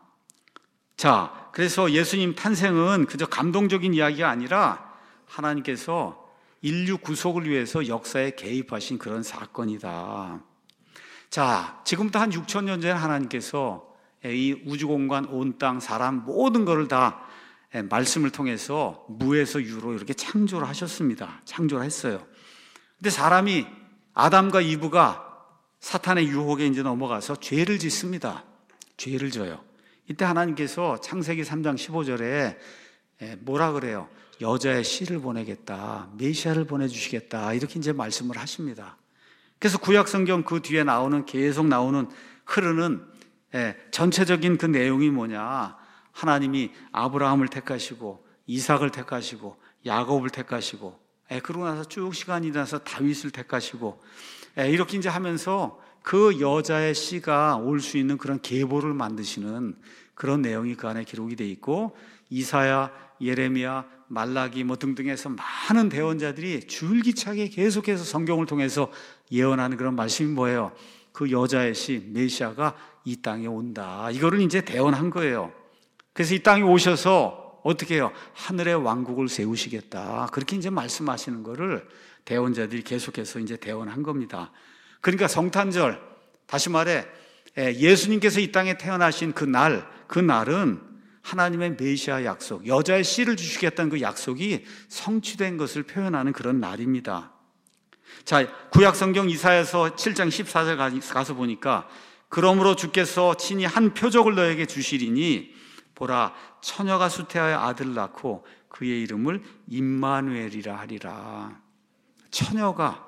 자, 그래서 예수님 탄생은 그저 감동적인 이야기가 아니라 하나님께서 인류 구속을 위해서 역사에 개입하신 그런 사건이다. 자, 지금부터 한 육천 년 전에 하나님께서 이 우주공간, 온 땅, 사람 모든 것을 다 말씀을 통해서 무에서 유로 이렇게 창조를 하셨습니다. 창조를 했어요. 근데 사람이, 아담과 이브가 사탄의 유혹에 이제 넘어가서 죄를 짓습니다. 죄를 져요. 이때 하나님께서 창세기 삼 장 십오 절에 뭐라 그래요? 여자의 씨를 보내겠다, 메시아를 보내주시겠다, 이렇게 이제 말씀을 하십니다. 그래서 구약 성경 그 뒤에 나오는, 계속 나오는 흐르는 전체적인 그 내용이 뭐냐? 하나님이 아브라함을 택하시고 이삭을 택하시고 야곱을 택하시고, 그러고 나서 쭉 시간이 지나서 다윗을 택하시고, 이렇게 이제 하면서 그 여자의 씨가 올 수 있는 그런 계보를 만드시는 그런 내용이 그 안에 기록이 되어 있고, 이사야, 예레미야, 말라기 뭐 등등해서 많은 대언자들이 줄기차게 계속해서 성경을 통해서 예언하는 그런 말씀이 뭐예요? 그 여자의 씨 메시아가 이 땅에 온다, 이거를 이제 대언한 거예요. 그래서 이 땅에 오셔서 어떻게 해요? 하늘의 왕국을 세우시겠다, 그렇게 이제 말씀하시는 거를 대언자들이 계속해서 이제 대언한 겁니다. 그러니까 성탄절, 다시 말해 예수님께서 이 땅에 태어나신 그 날, 그 날은 하나님의 메시아 약속, 여자의 씨를 주시겠다는 그 약속이 성취된 것을 표현하는 그런 날입니다. 자, 구약 성경 이사야서 칠 장 십사 절 가서 보니까, 그러므로 주께서 친히 한 표적을 너에게 주시리니 보라, 처녀가 수태하여 아들을 낳고 그의 이름을 임마누엘이라 하리라. 처녀가,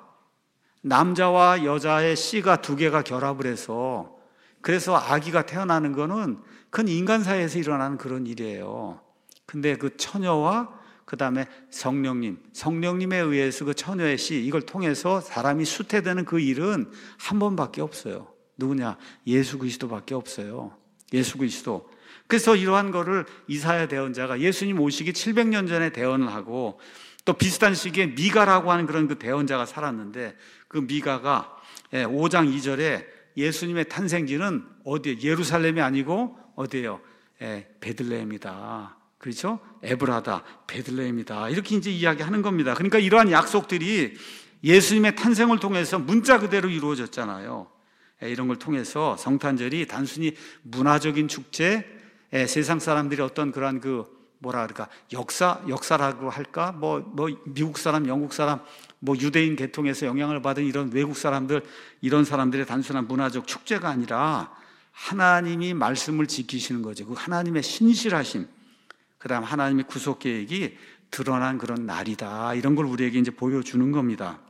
남자와 여자의 씨가 두 개가 결합을 해서, 그래서 아기가 태어나는 거는 그건 인간 사이에서 일어나는 그런 일이에요. 근데 그 처녀와 그 다음에 성령님, 성령님에 의해서 그 처녀의 씨, 이걸 통해서 사람이 수태되는 그 일은 한 번밖에 없어요. 누구냐? 예수 그리스도밖에 없어요. 예수 그리스도. 그래서 이러한 거를 이사야 대언자가 예수님 오시기 칠백 년 전에 대언을 하고, 또 비슷한 시기에 미가라고 하는 그런 그 대언자가 살았는데, 그 미가가 오 장 이 절에 예수님의 탄생지는 어디에? 예루살렘이 아니고 어디예요? 베들레헴이다. 그렇죠? 에브라다, 베들레헴이다. 이렇게 이제 이야기하는 겁니다. 그러니까 이러한 약속들이 예수님의 탄생을 통해서 문자 그대로 이루어졌잖아요. 이런 걸 통해서 성탄절이 단순히 문화적인 축제, 세상 사람들이 어떤 그러한 그 뭐라 그럴까, 역사, 역사라고 할까? 뭐, 뭐, 미국 사람, 영국 사람, 뭐, 유대인 계통에서 영향을 받은 이런 외국 사람들, 이런 사람들의 단순한 문화적 축제가 아니라 하나님이 말씀을 지키시는 거죠. 그 하나님의 신실하심, 그 다음 하나님의 구속 계획이 드러난 그런 날이다. 이런 걸 우리에게 이제 보여주는 겁니다.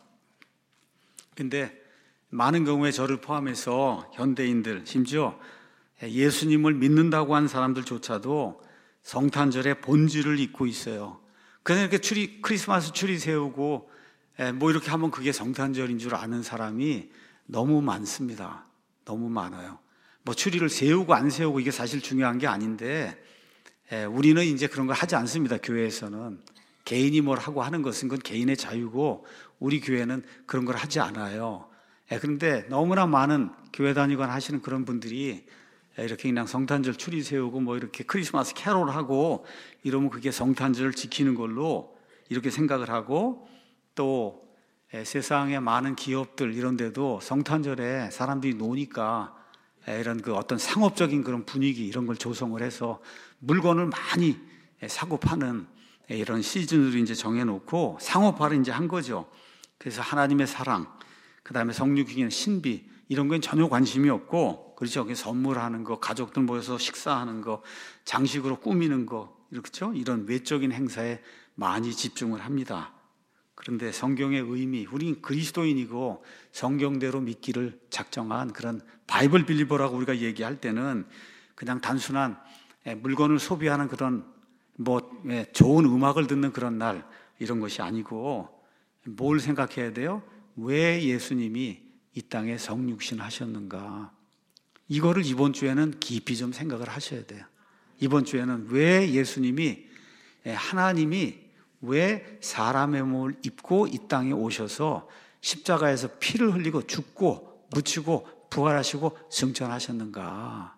근데 많은 경우에 저를 포함해서 현대인들, 심지어 예수님을 믿는다고 하는 사람들조차도 성탄절의 본질을 잊고 있어요. 그냥 이렇게 추리, 크리스마스 추리 세우고 뭐 이렇게 하면 그게 성탄절인 줄 아는 사람이 너무 많습니다. 너무 많아요. 뭐 추리를 세우고 안 세우고 이게 사실 중요한 게 아닌데, 우리는 이제 그런 걸 하지 않습니다. 교회에서는 개인이 뭘 하고 하는 것은 그건 개인의 자유고, 우리 교회는 그런 걸 하지 않아요. 그런데 너무나 많은 교회 다니거나 하시는 그런 분들이 이렇게 그냥 성탄절 추리 세우고 뭐 이렇게 크리스마스 캐롤 하고 이러면 그게 성탄절을 지키는 걸로 이렇게 생각을 하고, 또 세상의 많은 기업들 이런 데도 성탄절에 사람들이 노니까 이런 그 어떤 상업적인 그런 분위기 이런 걸 조성을 해서 물건을 많이 사고 파는 이런 시즌으로 이제 정해놓고 상업화를 이제 한 거죠. 그래서 하나님의 사랑, 그 다음에 성육이긴 신비 이런 건 전혀 관심이 없고, 그렇죠? 선물하는 거, 가족들 모여서 식사하는 거, 장식으로 꾸미는 거, 그렇죠? 이런 외적인 행사에 많이 집중을 합니다. 그런데 성경의 의미, 우리는 그리스도인이고 성경대로 믿기를 작정한 그런 바이블 빌리버라고 우리가 얘기할 때는 그냥 단순한 물건을 소비하는 그런 뭐 좋은 음악을 듣는 그런 날 이런 것이 아니고, 뭘 생각해야 돼요? 왜 예수님이 이 땅에 성육신 하셨는가? 이거를 이번 주에는 깊이 좀 생각을 하셔야 돼요. 이번 주에는 왜 예수님이, 하나님이 왜 사람의 몸을 입고 이 땅에 오셔서 십자가에서 피를 흘리고 죽고 묻히고 부활하시고 승천하셨는가?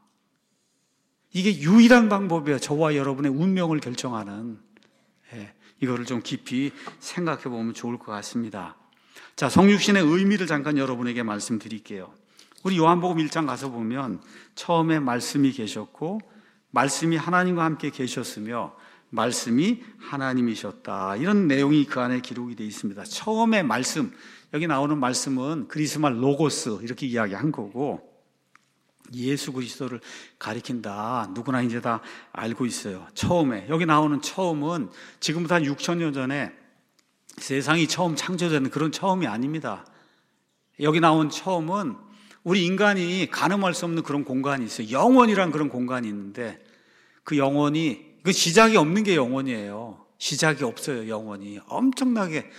이게 유일한 방법이에요. 저와 여러분의 운명을 결정하는. 예, 이거를 좀 깊이 생각해 보면 좋을 것 같습니다. 자, 성육신의 의미를 잠깐 여러분에게 말씀드릴게요. 우리 요한복음 일 장 가서 보면 처음에 말씀이 계셨고 말씀이 하나님과 함께 계셨으며 말씀이 하나님이셨다. 이런 내용이 그 안에 기록이 되어 있습니다. 처음에 말씀, 여기 나오는 말씀은 그리스말 로고스 이렇게 이야기한 거고 예수 그리스도를 가리킨다. 누구나 이제 다 알고 있어요. 처음에, 여기 나오는 처음은 지금부터 한 육천 년 전에 세상이 처음 창조되는 그런 처음이 아닙니다. 여기 나온 처음은 우리 인간이 가늠할 수 없는 그런 공간이 있어요. 영원이란 그런 공간이 있는데 그 영원이, 그 시작이 없는 게 영원이에요. 시작이 없어요, 영원이. 엄청나게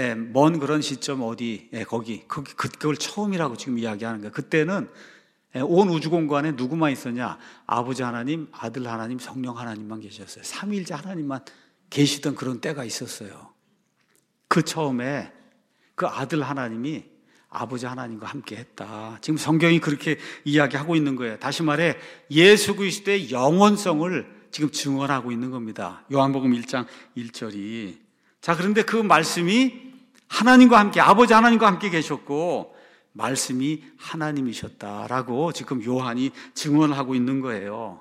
먼 그런 시점 어디, 거기, 그걸 처음이라고 지금 이야기하는 거예요. 그때는 온 우주 공간에 누구만 있었냐? 아버지 하나님, 아들 하나님, 성령 하나님만 계셨어요. 삼위일체 하나님만 계시던 그런 때가 있었어요. 그 처음에 그 아들 하나님이 아버지 하나님과 함께 했다. 지금 성경이 그렇게 이야기하고 있는 거예요. 다시 말해 예수 그리스도의 영원성을 지금 증언하고 있는 겁니다. 요한복음 일 장 일 절이. 자, 그런데 그 말씀이 하나님과 함께, 아버지 하나님과 함께 계셨고 말씀이 하나님이셨다라고 지금 요한이 증언하고 있는 거예요.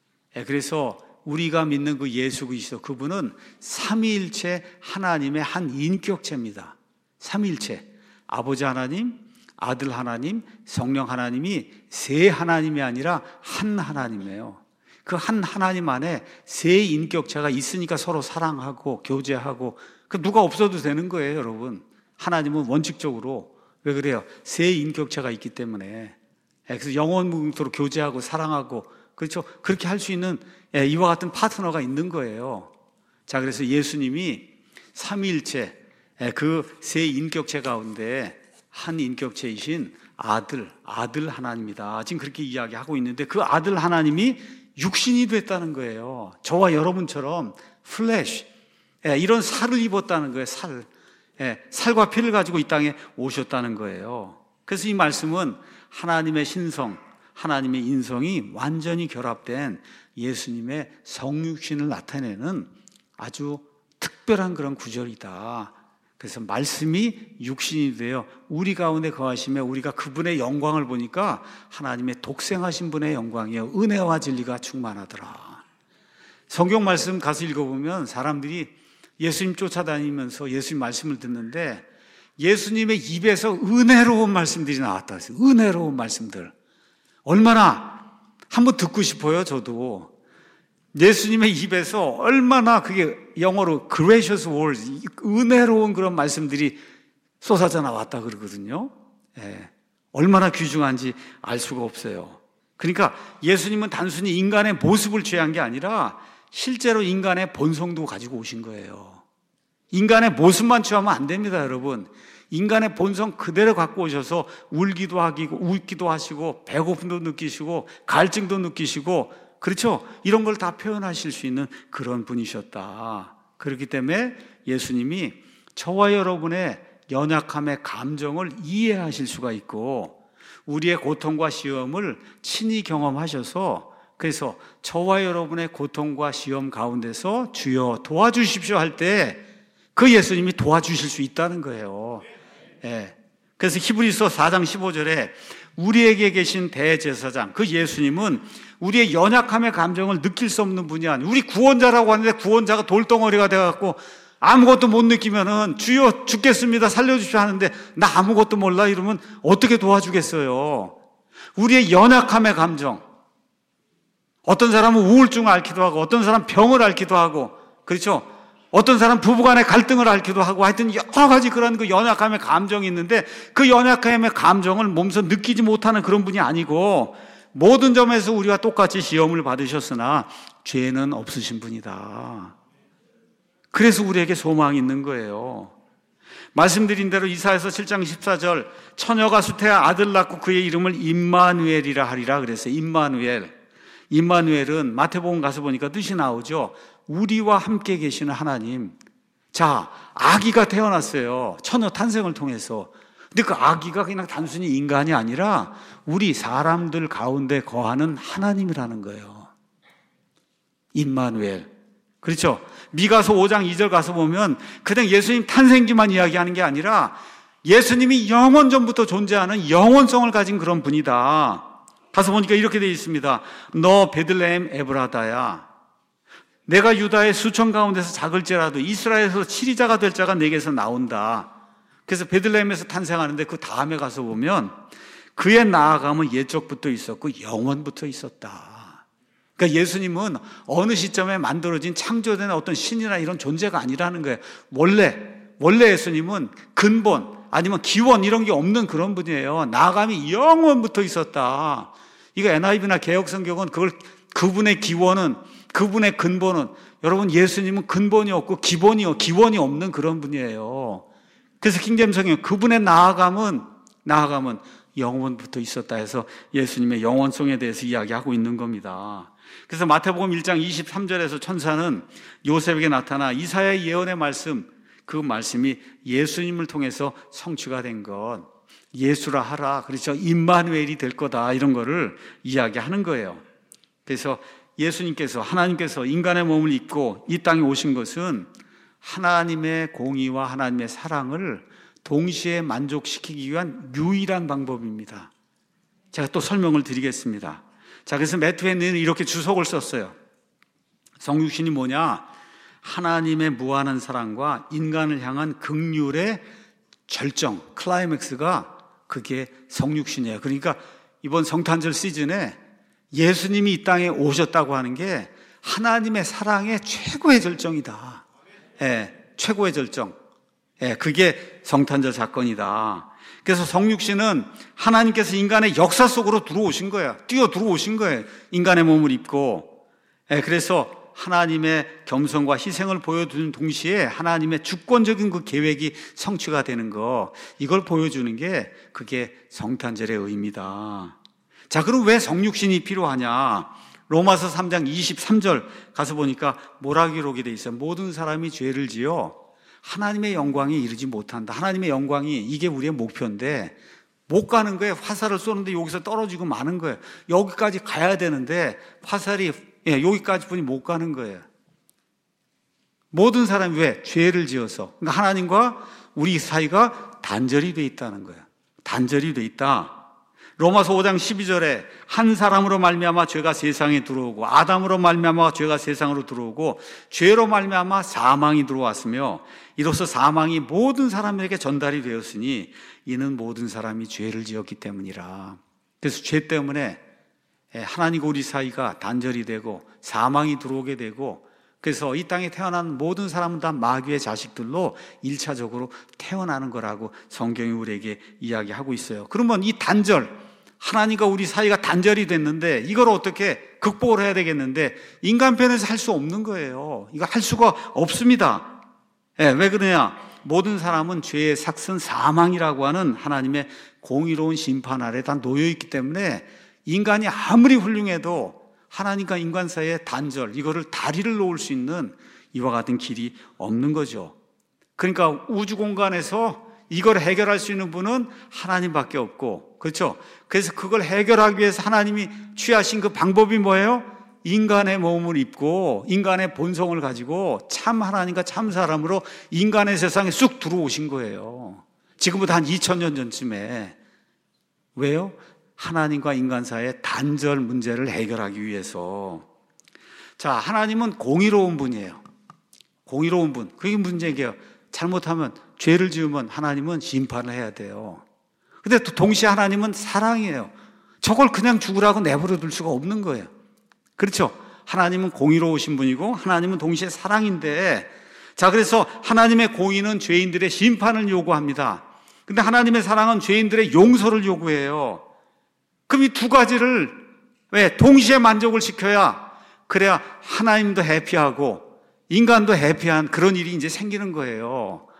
그래서 우리가 믿는 그 예수 그리스도, 그분은 삼위일체 하나님의 한 인격체입니다. 삼위일체. 아버지 하나님, 아들 하나님, 성령 하나님이 세 하나님이 아니라 한 하나님이에요. 그 한 하나님 안에 세 인격체가 있으니까 서로 사랑하고 교제하고, 그 누가 없어도 되는 거예요, 여러분. 하나님은 원칙적으로. 왜 그래요? 세 인격체가 있기 때문에. 그래서 영원무궁토록 교제하고 사랑하고, 그렇죠? 그렇게 할 수 있는 이와 같은 파트너가 있는 거예요. 자, 그래서 예수님이 삼위일체, 그 세 인격체 가운데 한 인격체이신 아들, 아들 하나님이다. 지금 그렇게 이야기하고 있는데 그 아들 하나님이 육신이 됐다는 거예요. 저와 여러분처럼 플래시, 이런 살을 입었다는 거예요. 살, 살과 피를 가지고 이 땅에 오셨다는 거예요. 그래서 이 말씀은 하나님의 신성, 하나님의 인성이 완전히 결합된 예수님의 성육신을 나타내는 아주 특별한 그런 구절이다. 그래서 말씀이 육신이 되어 우리 가운데 거하시며 우리가 그분의 영광을 보니까 하나님의 독생하신 분의 영광이요 은혜와 진리가 충만하더라. 성경 말씀 가서 읽어보면 사람들이 예수님 쫓아다니면서 예수님 말씀을 듣는데 예수님의 입에서 은혜로운 말씀들이 나왔다. 은혜로운 말씀들. 얼마나 한번 듣고 싶어요, 저도. 예수님의 입에서 얼마나 그게 영어로 gracious words, 은혜로운 그런 말씀들이 쏟아져 나왔다 그러거든요. 예, 얼마나 귀중한지 알 수가 없어요. 그러니까 예수님은 단순히 인간의 모습을 취한 게 아니라 실제로 인간의 본성도 가지고 오신 거예요. 인간의 모습만 취하면 안 됩니다, 여러분. 인간의 본성 그대로 갖고 오셔서 울기도 하고 웃기도 하시고 배고픔도 느끼시고 갈증도 느끼시고, 그렇죠? 이런 걸 다 표현하실 수 있는 그런 분이셨다. 그렇기 때문에 예수님이 저와 여러분의 연약함의 감정을 이해하실 수가 있고 우리의 고통과 시험을 친히 경험하셔서, 그래서 저와 여러분의 고통과 시험 가운데서 주여 도와주십시오 할 때 그 예수님이 도와주실 수 있다는 거예요. 예. 그래서 히브리서 사 장 십오 절에 우리에게 계신 대제사장, 그 예수님은 우리의 연약함의 감정을 느낄 수 없는 분이 아니에요. 우리 구원자라고 하는데 구원자가 돌덩어리가 돼갖고 아무것도 못 느끼면은 주여 죽겠습니다 살려주십시오 하는데 나 아무것도 몰라 이러면 어떻게 도와주겠어요? 우리의 연약함의 감정, 어떤 사람은 우울증을 앓기도 하고 어떤 사람은 병을 앓기도 하고, 그렇죠? 어떤 사람 부부간의 갈등을 앓기도 하고, 하여튼 여러 가지 그런 그 연약함의 감정이 있는데 그 연약함의 감정을 몸소 느끼지 못하는 그런 분이 아니고 모든 점에서 우리와 똑같이 시험을 받으셨으나 죄는 없으신 분이다. 그래서 우리에게 소망이 있는 거예요. 말씀드린 대로 이사야서 칠 장 십사 절 처녀가 수태하 아들 낳고 그의 이름을 임마누엘이라 하리라 그랬어요. 임마누엘. 임마누엘은 마태복음 가서 보니까 뜻이 나오죠. 우리와 함께 계시는 하나님. 자, 아기가 태어났어요. 처녀 탄생을 통해서. 근데 그 아기가 그냥 단순히 인간이 아니라 우리 사람들 가운데 거하는 하나님이라는 거예요. 임마누엘. 그렇죠? 미가서 오 장 이 절 가서 보면 그냥 예수님 탄생기만 이야기하는 게 아니라 예수님이 영원 전부터 존재하는 영원성을 가진 그런 분이다. 가서 보니까 이렇게 되어 있습니다. 너 베들레헴 에브라다야. 내가 유다의 수천 가운데서 작을지라도 이스라엘에서 치리자가 될 자가 내게서 나온다. 그래서 베들레헴에서 탄생하는데 그 다음에 가서 보면 그의 나아감은 옛적부터 있었고 영원부터 있었다. 그러니까 예수님은 어느 시점에 만들어진 창조된 어떤 신이나 이런 존재가 아니라는 거예요. 원래 원래 예수님은 근본 아니면 기원 이런 게 없는 그런 분이에요. 나아감이 영원부터 있었다. 이거 엔아이브이나 개혁성경은 그걸 그분의 기원은 그분의 근본은 여러분 예수님은 근본이 없고 기본이 기원이 없는 그런 분이에요. 그래서 킹제임스 성경 그분의 나아감은 나아감은 영원부터 있었다 해서 예수님의 영원성에 대해서 이야기하고 있는 겁니다. 그래서 마태복음 일 장 이십삼 절에서 천사는 요셉에게 나타나 이사야의 예언의 말씀, 그 말씀이 예수님을 통해서 성취가 된 것, 예수라 하라, 그렇죠? 임마누엘이 될 거다, 이런 거를 이야기하는 거예요. 그래서 예수님께서, 하나님께서 인간의 몸을 입고 이 땅에 오신 것은 하나님의 공의와 하나님의 사랑을 동시에 만족시키기 위한 유일한 방법입니다. 제가 또 설명을 드리겠습니다. 자, 그래서 매트웨는 이렇게 주석을 썼어요. 성육신이 뭐냐? 하나님의 무한한 사랑과 인간을 향한 긍휼의 절정, 클라이맥스가 그게 성육신이에요. 그러니까 이번 성탄절 시즌에 예수님이 이 땅에 오셨다고 하는 게 하나님의 사랑의 최고의 절정이다. 예, 최고의 절정. 예, 그게 성탄절 사건이다. 그래서 성육신은 하나님께서 인간의 역사 속으로 들어오신 거예요. 뛰어 들어오신 거예요. 인간의 몸을 입고. 예, 그래서 하나님의 겸손과 희생을 보여주는 동시에 하나님의 주권적인 그 계획이 성취가 되는 거, 이걸 보여주는 게 그게 성탄절의 의미다. 자, 그럼 왜 성육신이 필요하냐? 로마서 삼 장 이십삼 절 가서 보니까 뭐라 기록이 돼 있어요? 모든 사람이 죄를 지어 하나님의 영광에 이르지 못한다. 하나님의 영광이 이게 우리의 목표인데 못 가는 거예요. 화살을 쏘는데 여기서 떨어지고 마는 거예요. 여기까지 가야 되는데 화살이 예, 여기까지 뿐이 못 가는 거예요. 모든 사람이 왜? 죄를 지어서. 그러니까 하나님과 우리 사이가 단절이 돼 있다는 거예요. 단절이 돼 있다. 로마서 오 장 십이 절에 한 사람으로 말미암아 죄가 세상에 들어오고 아담으로 말미암아 죄가 세상으로 들어오고 죄로 말미암아 사망이 들어왔으며 이로써 사망이 모든 사람에게 전달이 되었으니 이는 모든 사람이 죄를 지었기 때문이라. 그래서 죄 때문에 하나님과 우리 사이가 단절이 되고 사망이 들어오게 되고, 그래서 이 땅에 태어난 모든 사람은 다 마귀의 자식들로 일차적으로 태어나는 거라고 성경이 우리에게 이야기하고 있어요. 그러면 이 단절, 하나님과 우리 사이가 단절이 됐는데 이걸 어떻게 극복을 해야 되겠는데 인간 편에서 할 수 없는 거예요. 이거 할 수가 없습니다. 네, 왜 그러냐? 모든 사람은 죄의 삭슨 사망이라고 하는 하나님의 공의로운 심판 아래 다 놓여 있기 때문에 인간이 아무리 훌륭해도 하나님과 인간 사이의 단절, 이거를 다리를 놓을 수 있는 이와 같은 길이 없는 거죠. 그러니까 우주 공간에서 이걸 해결할 수 있는 분은 하나님밖에 없고, 그렇죠? 그래서 그걸 해결하기 위해서 하나님이 취하신 그 방법이 뭐예요? 인간의 몸을 입고 인간의 본성을 가지고 참 하나님과 참 사람으로 인간의 세상에 쑥 들어오신 거예요. 지금부터 한 이천 년 전쯤에. 왜요? 하나님과 인간 사이의 단절 문제를 해결하기 위해서. 자, 하나님은 공의로운 분이에요. 공의로운 분. 그게 문제예요. 잘못하면, 죄를 지으면 하나님은 심판을 해야 돼요. 근데 또 동시에 하나님은 사랑이에요. 저걸 그냥 죽으라고 내버려 둘 수가 없는 거예요. 그렇죠? 하나님은 공의로우신 분이고 하나님은 동시에 사랑인데, 자, 그래서 하나님의 공의는 죄인들의 심판을 요구합니다. 근데 하나님의 사랑은 죄인들의 용서를 요구해요. 그럼 이 두 가지를 왜 동시에 만족을 시켜야, 그래야 하나님도 해피하고 인간도 해피한 그런 일이 이제 생기는 거예요.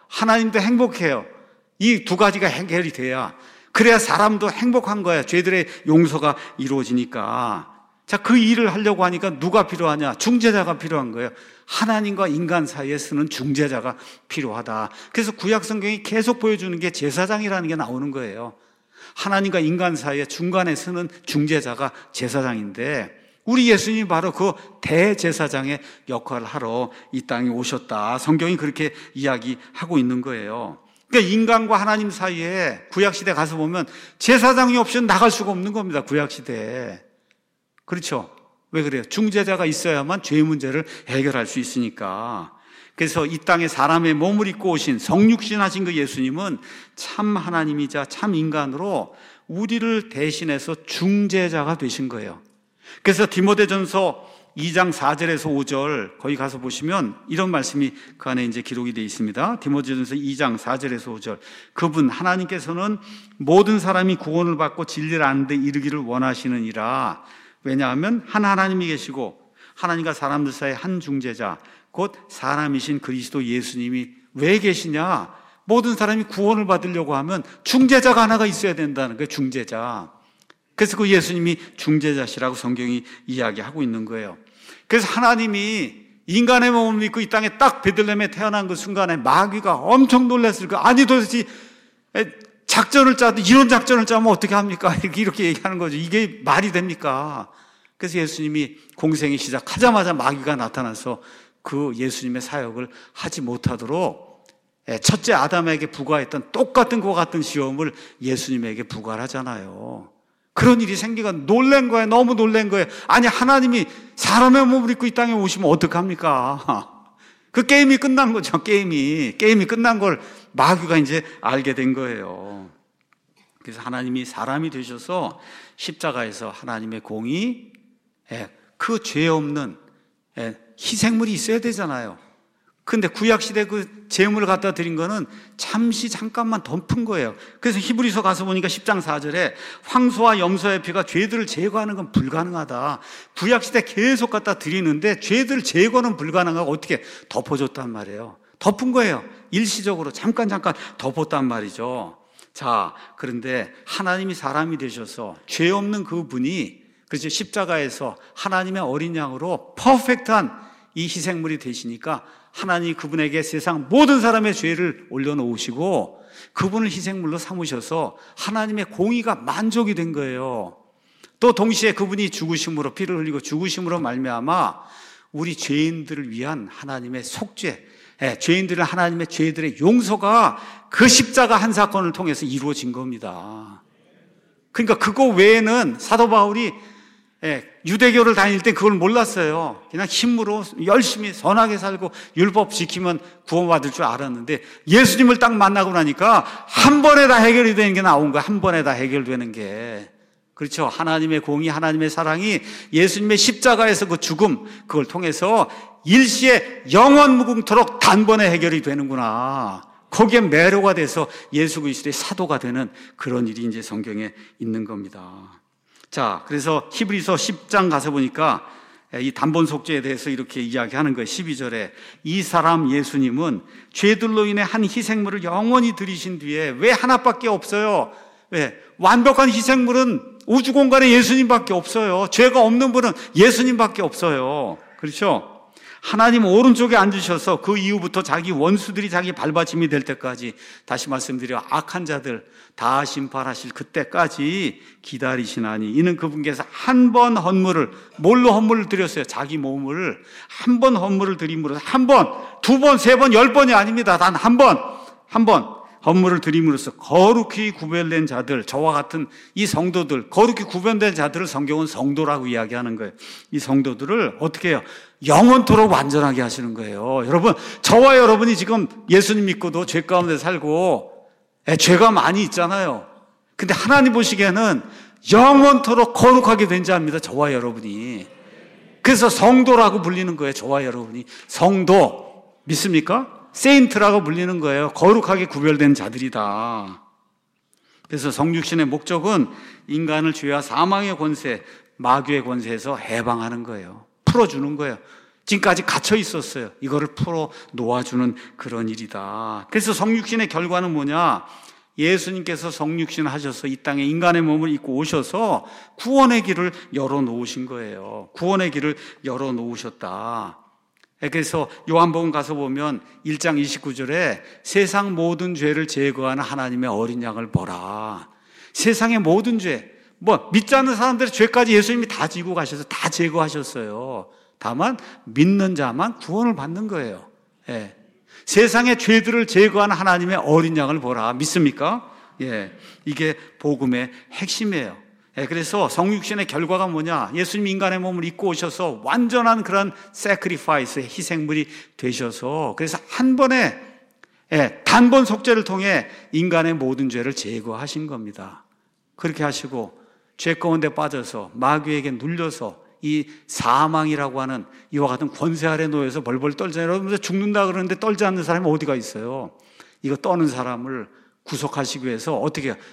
하나님도 행복해요. 이 두 가지가 해결이 돼야, 그래야 사람도 행복한 거야. 죄들의 용서가 이루어지니까. 자, 그 일을 하려고 하니까 누가 필요하냐? 중재자가 필요한 거예요. 하나님과 인간 사이에 쓰는 중재자가 필요하다. 그래서 구약 성경이 계속 보여주는 게 제사장이라는 게 나오는 거예요. 하나님과 인간 사이에 중간에 쓰는 중재자가 제사장인데, 우리 예수님이 바로 그 대제사장의 역할을 하러 이 땅에 오셨다. 성경이 그렇게 이야기하고 있는 거예요. 그러니까 인간과 하나님 사이에 구약시대 가서 보면 제사장이 없이는 나갈 수가 없는 겁니다. 구약시대에. 그렇죠? 왜 그래요? 중재자가 있어야만 죄 문제를 해결할 수 있으니까. 그래서 이 땅에 사람의 몸을 입고 오신 성육신 하신 그 예수님은 참 하나님이자 참 인간으로 우리를 대신해서 중재자가 되신 거예요. 그래서 디모데전서 이 장 사 절에서 오 절 거기 가서 보시면 이런 말씀이 그 안에 이제 기록이 되어 있습니다. 디모데전서 이 장 사 절에서 오 절. 그분 하나님께서는 모든 사람이 구원을 받고 진리를 아는 데 이르기를 원하시느니라. 왜냐하면 한 하나님이 계시고 하나님과 사람들 사이에 한 중재자, 곧 사람이신 그리스도 예수님이 왜 계시냐? 모든 사람이 구원을 받으려고 하면 중재자가 하나가 있어야 된다는 거예요. 중재자. 그래서 그 예수님이 중재자시라고 성경이 이야기하고 있는 거예요. 그래서 하나님이 인간의 몸을 믿고 이 땅에 딱 베들레헴에 태어난 그 순간에 마귀가 엄청 놀랐을 거예요. 아니 도대체 작전을 짜도 이런 작전을 짜면 어떻게 합니까? 이렇게, 이렇게 얘기하는 거죠. 이게 말이 됩니까? 그래서 예수님이 공생이 시작하자마자 마귀가 나타나서 그 예수님의 사역을 하지 못하도록 첫째 아담에게 부과했던 똑같은 것 같은 시험을 예수님에게 부과를 하잖아요. 그런 일이 생기가 놀란 거예요. 너무 놀란 거예요. 아니, 하나님이 사람의 몸을 입고 이 땅에 오시면 어떡합니까? 그 게임이 끝난 거죠. 게임이. 게임이 끝난 걸 마귀가 이제 알게 된 거예요. 그래서 하나님이 사람이 되셔서 십자가에서 하나님의 공의, 그 죄 없는 희생물이 있어야 되잖아요. 근데 구약시대 그 제물을 갖다 드린 거는 잠시 잠깐만 덮은 거예요. 그래서 히브리서 가서 보니까 십 장 사 절에 황소와 염소의 피가 죄들을 제거하는 건 불가능하다. 구약시대 계속 갖다 드리는데 죄들 제거는 불가능하고 어떻게 덮어줬단 말이에요. 덮은 거예요. 일시적으로 잠깐 잠깐 덮었단 말이죠. 자, 그런데 하나님이 사람이 되셔서 죄 없는 그분이, 그렇죠, 십자가에서 하나님의 어린 양으로 퍼펙트한 이 희생물이 되시니까 하나님이 그분에게 세상 모든 사람의 죄를 올려놓으시고 그분을 희생물로 삼으셔서 하나님의 공의가 만족이 된 거예요. 또 동시에 그분이 죽으심으로, 피를 흘리고 죽으심으로 말미암아 우리 죄인들을 위한 하나님의 속죄, 예, 죄인들을 하나님의 죄들의 용서가 그 십자가 한 사건을 통해서 이루어진 겁니다. 그러니까 그거 외에는 사도 바울이 예, 유대교를 다닐 때 그걸 몰랐어요. 그냥 힘으로 열심히 선하게 살고 율법 지키면 구원받을 줄 알았는데 예수님을 딱 만나고 나니까 한 번에 다 해결이 되는 게 나온 거야. 한 번에 다 해결되는 게. 그렇죠. 하나님의 공의, 하나님의 사랑이 예수님의 십자가에서 그 죽음, 그걸 통해서 일시에 영원 무궁토록 단번에 해결이 되는구나. 거기에 매료가 돼서 예수 그리스도의 사도가 되는 그런 일이 이제 성경에 있는 겁니다. 자, 그래서 히브리서 십 장 가서 보니까 이 단번 속죄에 대해서 이렇게 이야기하는 거예요. 십이 절에 이 사람 예수님은 죄들로 인해 한 희생물을 영원히 드리신 뒤에 왜 하나밖에 없어요? 왜? 완벽한 희생물은 우주 공간에 예수님밖에 없어요. 죄가 없는 분은 예수님밖에 없어요. 그렇죠? 하나님 오른쪽에 앉으셔서 그 이후부터 자기 원수들이 자기 발받침이 될 때까지, 다시 말씀드려 악한 자들 다 심판하실 그때까지 기다리시나니 이는 그분께서 한 번 헌물을, 뭘로 헌물을 드렸어요? 자기 몸을 한 번 헌물을 드림으로써, 한 번, 두 번, 세 번, 열 번이 아닙니다. 단 한 번, 한 번 헌물을 드림으로써 거룩히 구별된 자들, 저와 같은 이 성도들, 거룩히 구별된 자들을 성경은 성도라고 이야기하는 거예요. 이 성도들을 어떻게 해요? 영원토록 완전하게 하시는 거예요. 여러분, 저와 여러분이 지금 예수님 믿고도 죄 가운데 살고 에, 죄가 많이 있잖아요. 근데 하나님 보시기에는 영원토록 거룩하게 된 자입니다. 저와 여러분이. 그래서 성도라고 불리는 거예요. 저와 여러분이. 성도 믿습니까? 세인트라고 불리는 거예요. 거룩하게 구별된 자들이다. 그래서 성육신의 목적은 인간을 죄와 사망의 권세, 마귀의 권세에서 해방하는 거예요. 풀어주는 거예요. 지금까지 갇혀 있었어요. 이거를 풀어 놓아주는 그런 일이다. 그래서 성육신의 결과는 뭐냐? 예수님께서 성육신 하셔서 이 땅에 인간의 몸을 입고 오셔서 구원의 길을 열어놓으신 거예요. 구원의 길을 열어놓으셨다. 그래서 요한복음 가서 보면 일 장 이십구 절에 세상 모든 죄를 제거하는 하나님의 어린 양을 보라. 세상의 모든 죄, 뭐 믿지 않는 사람들의 죄까지 예수님이 다 지고 가셔서 다 제거하셨어요. 다만 믿는 자만 구원을 받는 거예요. 예. 세상의 죄들을 제거하는 하나님의 어린 양을 보라. 믿습니까? 예. 이게 복음의 핵심이에요. 예. 그래서 성육신의 결과가 뭐냐? 예수님 인간의 몸을 입고 오셔서 완전한 그런 sacrifice의 희생물이 되셔서 그래서 한 번에 예, 단번 속죄를 통해 인간의 모든 죄를 제거하신 겁니다. 그렇게 하시고 죄 가운데 빠져서 마귀에게 눌려서 이 사망이라고 하는 이와 같은 권세 아래 놓여서 벌벌 떨잖아요. 여러분 죽는다 그러는데 떨지 않는 사람이 어디가 있어요? 이거 떠는 사람을 구속하시기 위해서 어떻게 해요?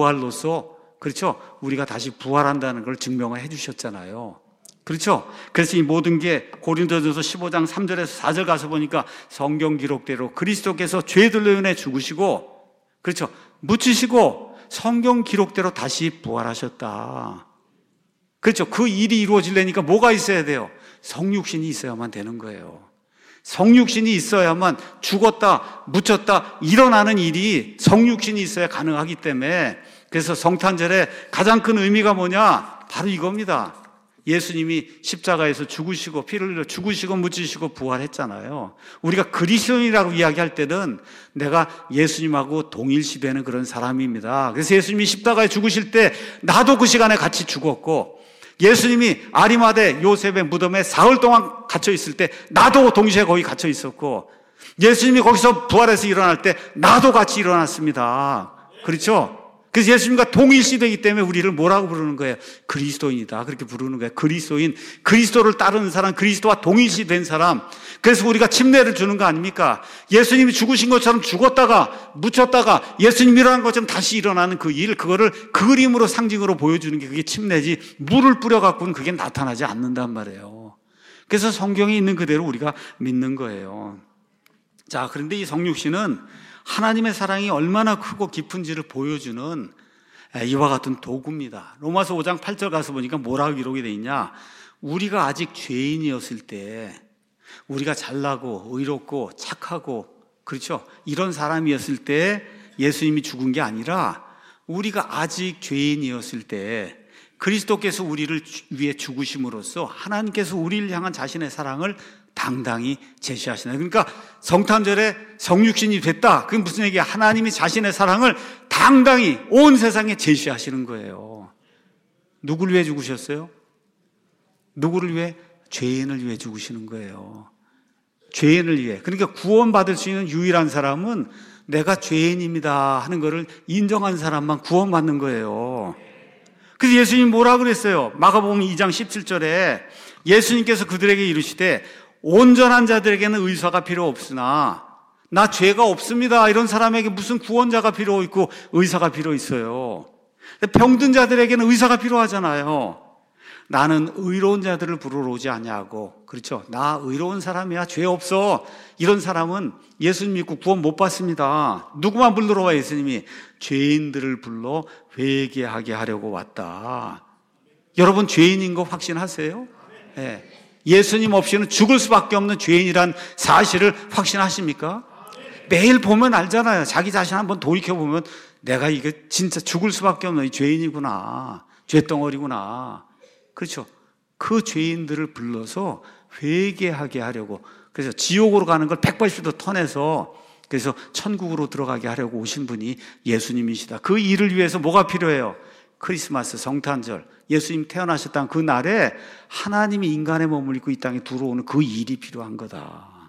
부활로서 그렇죠? 우리가 다시 부활한다는 걸 증명을 해 주셨잖아요. 그렇죠? 그래서 이 모든 게 고린도전서 십오 장 삼 절에서 사 절 가서 보니까 성경 기록대로 그리스도께서 죄들로 인해 죽으시고 그렇죠? 묻히시고 성경 기록대로 다시 부활하셨다. 그렇죠. 그 일이 이루어지려니까 뭐가 있어야 돼요? 성육신이 있어야만 되는 거예요. 성육신이 있어야만 죽었다, 묻혔다, 일어나는 일이 성육신이 있어야 가능하기 때문에 그래서 성탄절의 가장 큰 의미가 뭐냐? 바로 이겁니다. 예수님이 십자가에서 죽으시고 피를 흘려 죽으시고 묻히시고 부활했잖아요. 우리가 그리스도인이라고 이야기할 때는 내가 예수님하고 동일시되는 그런 사람입니다. 그래서 예수님이 십자가에 죽으실 때 나도 그 시간에 같이 죽었고 예수님이 아리마대 요셉의 무덤에 사흘 동안 갇혀 있을 때 나도 동시에 거기 갇혀 있었고 예수님이 거기서 부활해서 일어날 때 나도 같이 일어났습니다. 그렇죠? 그래서 예수님과 동일시되기 때문에 우리를 뭐라고 부르는 거예요? 그리스도인이다. 그렇게 부르는 거예요. 그리스도인, 그리스도를 따르는 사람, 그리스도와 동일시된 사람. 그래서 우리가 침례를 주는 거 아닙니까? 예수님이 죽으신 것처럼 죽었다가 묻혔다가 예수님이 일어난 것처럼 다시 일어나는 그 일, 그거를 그림으로 상징으로 보여주는 게 그게 침례지 물을 뿌려갖고는 그게 나타나지 않는단 말이에요. 그래서 성경에 있는 그대로 우리가 믿는 거예요. 자, 그런데 이 성육신은 하나님의 사랑이 얼마나 크고 깊은지를 보여주는 이와 같은 도구입니다. 로마서 오 장 팔 절 가서 보니까 뭐라고 기록이 되어 있냐? 우리가 아직 죄인이었을 때 우리가 잘나고 의롭고 착하고 그렇죠? 이런 사람이었을 때 예수님이 죽은 게 아니라 우리가 아직 죄인이었을 때 그리스도께서 우리를 위해 죽으심으로써 하나님께서 우리를 향한 자신의 사랑을 당당히 제시하시나요? 그러니까 성탄절에 성육신이 됐다. 그게 무슨 얘기야? 하나님이 자신의 사랑을 당당히 온 세상에 제시하시는 거예요. 누구를 위해 죽으셨어요? 누구를 위해? 죄인을 위해 죽으시는 거예요. 죄인을 위해. 그러니까 구원받을 수 있는 유일한 사람은 내가 죄인입니다 하는 것을 인정한 사람만 구원받는 거예요. 그래서 예수님이 뭐라 그랬어요? 마가복음 이 장 십칠 절에 예수님께서 그들에게 이르시되 온전한 자들에게는 의사가 필요 없으나 나 죄가 없습니다 이런 사람에게 무슨 구원자가 필요 있고 의사가 필요 있어요. 병든 자들에게는 의사가 필요하잖아요. 나는 의로운 자들을 부르러 오지 아니하고 그렇죠. 나 의로운 사람이야 죄 없어 이런 사람은 예수님 믿고 구원 못 받습니다. 누구만 불러 와? 예수님이 죄인들을 불러 회개하게 하려고 왔다. 여러분 죄인인 거 확신하세요? 네. 예수님 없이는 죽을 수밖에 없는 죄인이란 사실을 확신하십니까? 매일 보면 알잖아요. 자기 자신 한번 돌이켜보면 내가 이게 진짜 죽을 수밖에 없는 죄인이구나. 죄덩어리구나. 그렇죠. 그 죄인들을 불러서 회개하게 하려고 그래서 지옥으로 가는 걸 백팔십 도 턴해서 그래서 천국으로 들어가게 하려고 오신 분이 예수님이시다. 그 일을 위해서 뭐가 필요해요? 크리스마스, 성탄절, 예수님 태어나셨던 그 날에 하나님이 인간의 몸을 입고 이 땅에 들어오는 그 일이 필요한 거다.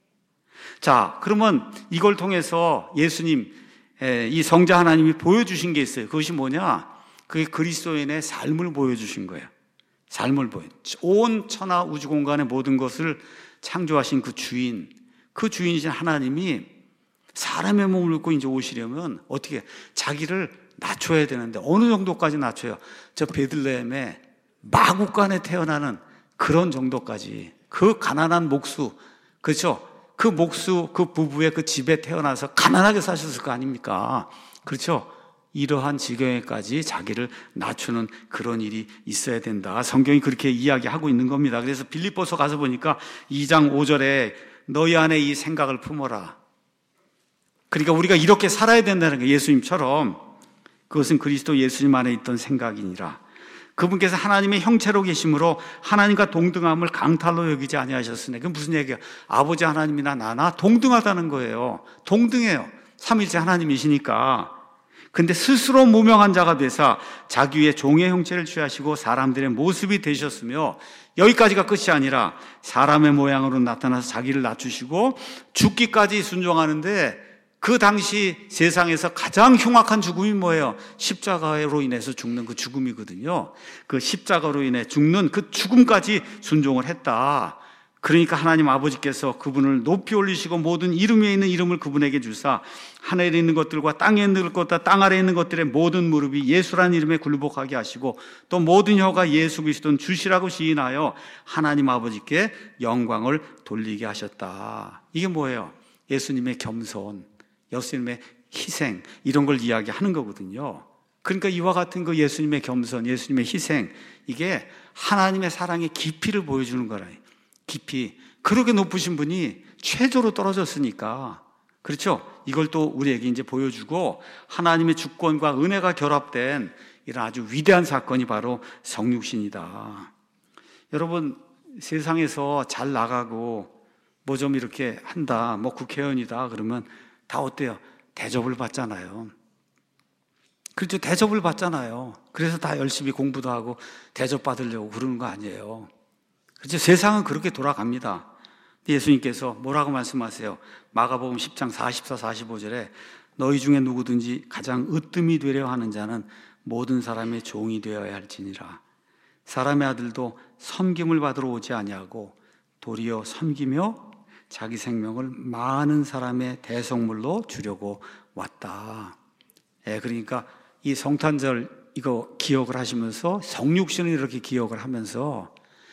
자, 그러면 이걸 통해서 예수님, 이 성자 하나님이 보여주신 게 있어요. 그것이 뭐냐? 그게 그리스도인의 삶을 보여주신 거예요. 삶을 보여. 온 천하 우주 공간의 모든 것을 창조하신 그 주인, 그 주인이신 하나님이 사람의 몸을 입고 이제 오시려면 어떻게 자기를 낮춰야 되는데 어느 정도까지 낮춰요? 저 베들레헴에 마구간에 태어나는 그런 정도까지 그 가난한 목수, 그렇죠? 그 목수, 그 부부의 그 집에 태어나서 가난하게 사셨을 거 아닙니까? 그렇죠? 이러한 지경에까지 자기를 낮추는 그런 일이 있어야 된다. 성경이 그렇게 이야기하고 있는 겁니다. 그래서 빌립보서 가서 보니까 이 장 오 절에 너희 안에 이 생각을 품어라. 그러니까 우리가 이렇게 살아야 된다는 거예요. 예수님처럼. 그것은 그리스도 예수님 안에 있던 생각이니라. 그분께서 하나님의 형체로 계심으로 하나님과 동등함을 강탈로 여기지 아니하셨으니, 그건 무슨 얘기야? 아버지 하나님이나 나나 동등하다는 거예요. 동등해요. 삼위일체 하나님이시니까. 근데 스스로 무명한 자가 되사 자기 위에 종의 형체를 취하시고 사람들의 모습이 되셨으며, 여기까지가 끝이 아니라 사람의 모양으로 나타나서 자기를 낮추시고 죽기까지 순종하는데, 그 당시 세상에서 가장 흉악한 죽음이 뭐예요? 십자가로 인해서 죽는 그 죽음이거든요. 그 십자가로 인해 죽는 그 죽음까지 순종을 했다. 그러니까 하나님 아버지께서 그분을 높이 올리시고 모든 이름 위에 있는 이름을 그분에게 주사 하늘에 있는 것들과 땅에 있는 것과 땅 아래에 있는 것들의 모든 무릎이 예수라는 이름에 굴복하게 하시고 또 모든 혀가 예수 그리스도는 주시라고 시인하여 하나님 아버지께 영광을 돌리게 하셨다. 이게 뭐예요? 예수님의 겸손, 예수님의 희생, 이런 걸 이야기하는 거거든요. 그러니까 이와 같은 그 예수님의 겸손, 예수님의 희생, 이게 하나님의 사랑의 깊이를 보여주는 거라. 깊이. 그렇게 높으신 분이 최저로 떨어졌으니까, 그렇죠? 이걸 또 우리에게 이제 보여주고, 하나님의 주권과 은혜가 결합된 이런 아주 위대한 사건이 바로 성육신이다. 여러분, 세상에서 잘 나가고 뭐 좀 이렇게 한다, 뭐 국회의원이다 그러면 다 어때요? 대접을 받잖아요. 그렇죠? 대접을 받잖아요. 그래서 다 열심히 공부도 하고 대접 받으려고 그러는 거 아니에요. 그렇죠? 세상은 그렇게 돌아갑니다. 예수님께서 뭐라고 말씀하세요? 마가복음 십 장 사십사, 사십오 절에 너희 중에 누구든지 가장 으뜸이 되려 하는 자는 모든 사람의 종이 되어야 할지니라. 사람의 아들도 섬김을 받으러 오지 아니하고 도리어 섬기며 자기 생명을 많은 사람의 대속물로 주려고 왔다. 예, 그러니까 이 성탄절 이거 기억을 하시면서 성육신을 이렇게 기억을 하면서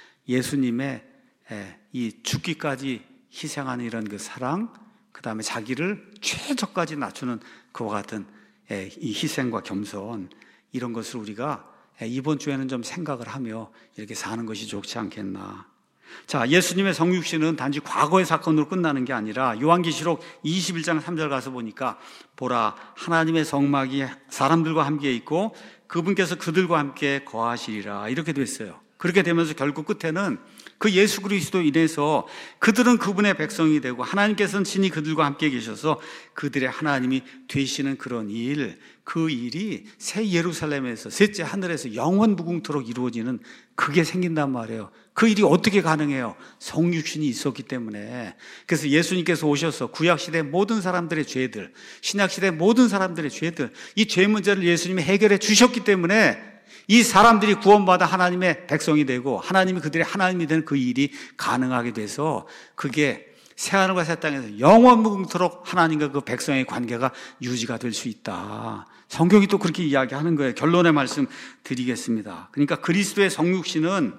예수님의 예, 이 죽기까지 희생하는 이런 그 사랑, 그 다음에 자기를 최저까지 낮추는 그와 같은 예, 이 희생과 겸손, 이런 것을 우리가 예, 이번 주에는 좀 생각을 하며 이렇게 사는 것이 좋지 않겠나. 자, 예수님의 성육신은 단지 과거의 사건으로 끝나는 게 아니라 요한계시록 이십일 장 삼 절 가서 보니까 보라 하나님의 성막이 사람들과 함께 있고 그분께서 그들과 함께 거하시리라, 이렇게 됐어요. 그렇게 되면서 결국 끝에는 그 예수 그리스도 인해서 그들은 그분의 백성이 되고 하나님께서는 친히 그들과 함께 계셔서 그들의 하나님이 되시는 그런 일, 그 일이 새 예루살렘에서, 셋째 하늘에서 영원 무궁토록 이루어지는 그게 생긴단 말이에요. 그 일이 어떻게 가능해요? 성육신이 있었기 때문에. 그래서 예수님께서 오셔서 구약시대 모든 사람들의 죄들, 신약시대 모든 사람들의 죄들, 이 죄 문제를 예수님이 해결해 주셨기 때문에 이 사람들이 구원받아 하나님의 백성이 되고 하나님이 그들의 하나님이 되는 그 일이 가능하게 돼서 그게 새하늘과 새 땅에서 영원무궁토록 하나님과 그 백성의 관계가 유지가 될 수 있다. 성경이 또 그렇게 이야기하는 거예요. 결론의 말씀 드리겠습니다. 그러니까 그리스도의 성육신은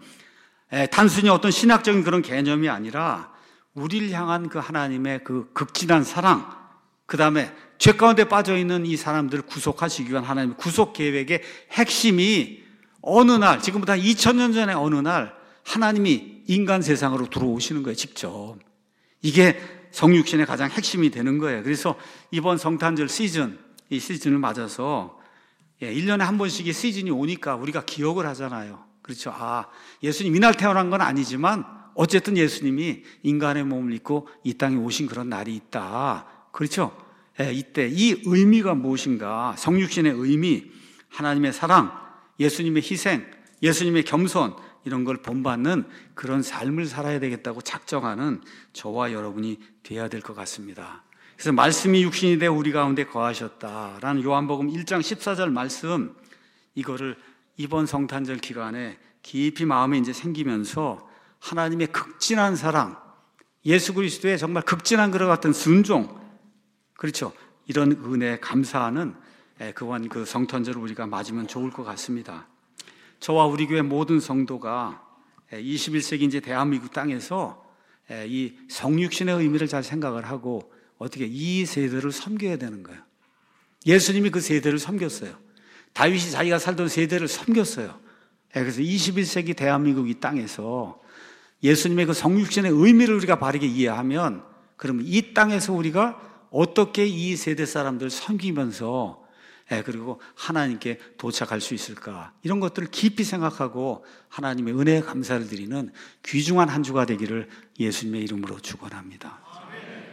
단순히 어떤 신학적인 그런 개념이 아니라 우리를 향한 그 하나님의 그 극진한 사랑, 그 다음에 죄 가운데 빠져있는 이 사람들을 구속하시기 위한 하나님의 구속 계획의 핵심이 어느 날, 지금부터 이천 년 전에 어느 날 하나님이 인간 세상으로 들어오시는 거예요, 직접. 이게 성육신의 가장 핵심이 되는 거예요. 그래서 이번 성탄절 시즌, 이 시즌을 맞아서 일 년에 한 번씩 이 시즌이 오니까 우리가 기억을 하잖아요. 그렇죠. 아, 예수님 이날 태어난 건 아니지만 어쨌든 예수님이 인간의 몸을 입고 이 땅에 오신 그런 날이 있다. 그렇죠. 예, 이때 이 의미가 무엇인가? 성육신의 의미, 하나님의 사랑, 예수님의 희생, 예수님의 겸손, 이런 걸 본받는 그런 삶을 살아야 되겠다고 작정하는 저와 여러분이 되어야 될 것 같습니다. 그래서 말씀이 육신이 되어 우리 가운데 거하셨다라는 요한복음 일 장 십사 절 말씀, 이거를 이번 성탄절 기간에 깊이 마음에 이제 생기면서 하나님의 극진한 사랑, 예수 그리스도의 정말 극진한 그와 같은 순종, 그렇죠. 이런 은혜에 감사하는 그wan 그 성탄절을 우리가 맞으면 좋을 것 같습니다. 저와 우리 교회 모든 성도가 이십일 세기 이제 대한민국 땅에서 이 성육신의 의미를 잘 생각을 하고 어떻게 이 세대를 섬겨야 되는 거예요. 예수님이 그 세대를 섬겼어요. 다윗이 자기가 살던 세대를 섬겼어요. 그래서 이십일 세기 대한민국 이 땅에서 예수님의 그 성육신의 의미를 우리가 바르게 이해하면 그러면 이 땅에서 우리가 어떻게 이 세대 사람들을 섬기면서 그리고 하나님께 도착할 수 있을까, 이런 것들을 깊이 생각하고 하나님의 은혜에 감사를 드리는 귀중한 한 주가 되기를 예수님의 이름으로 축원합니다.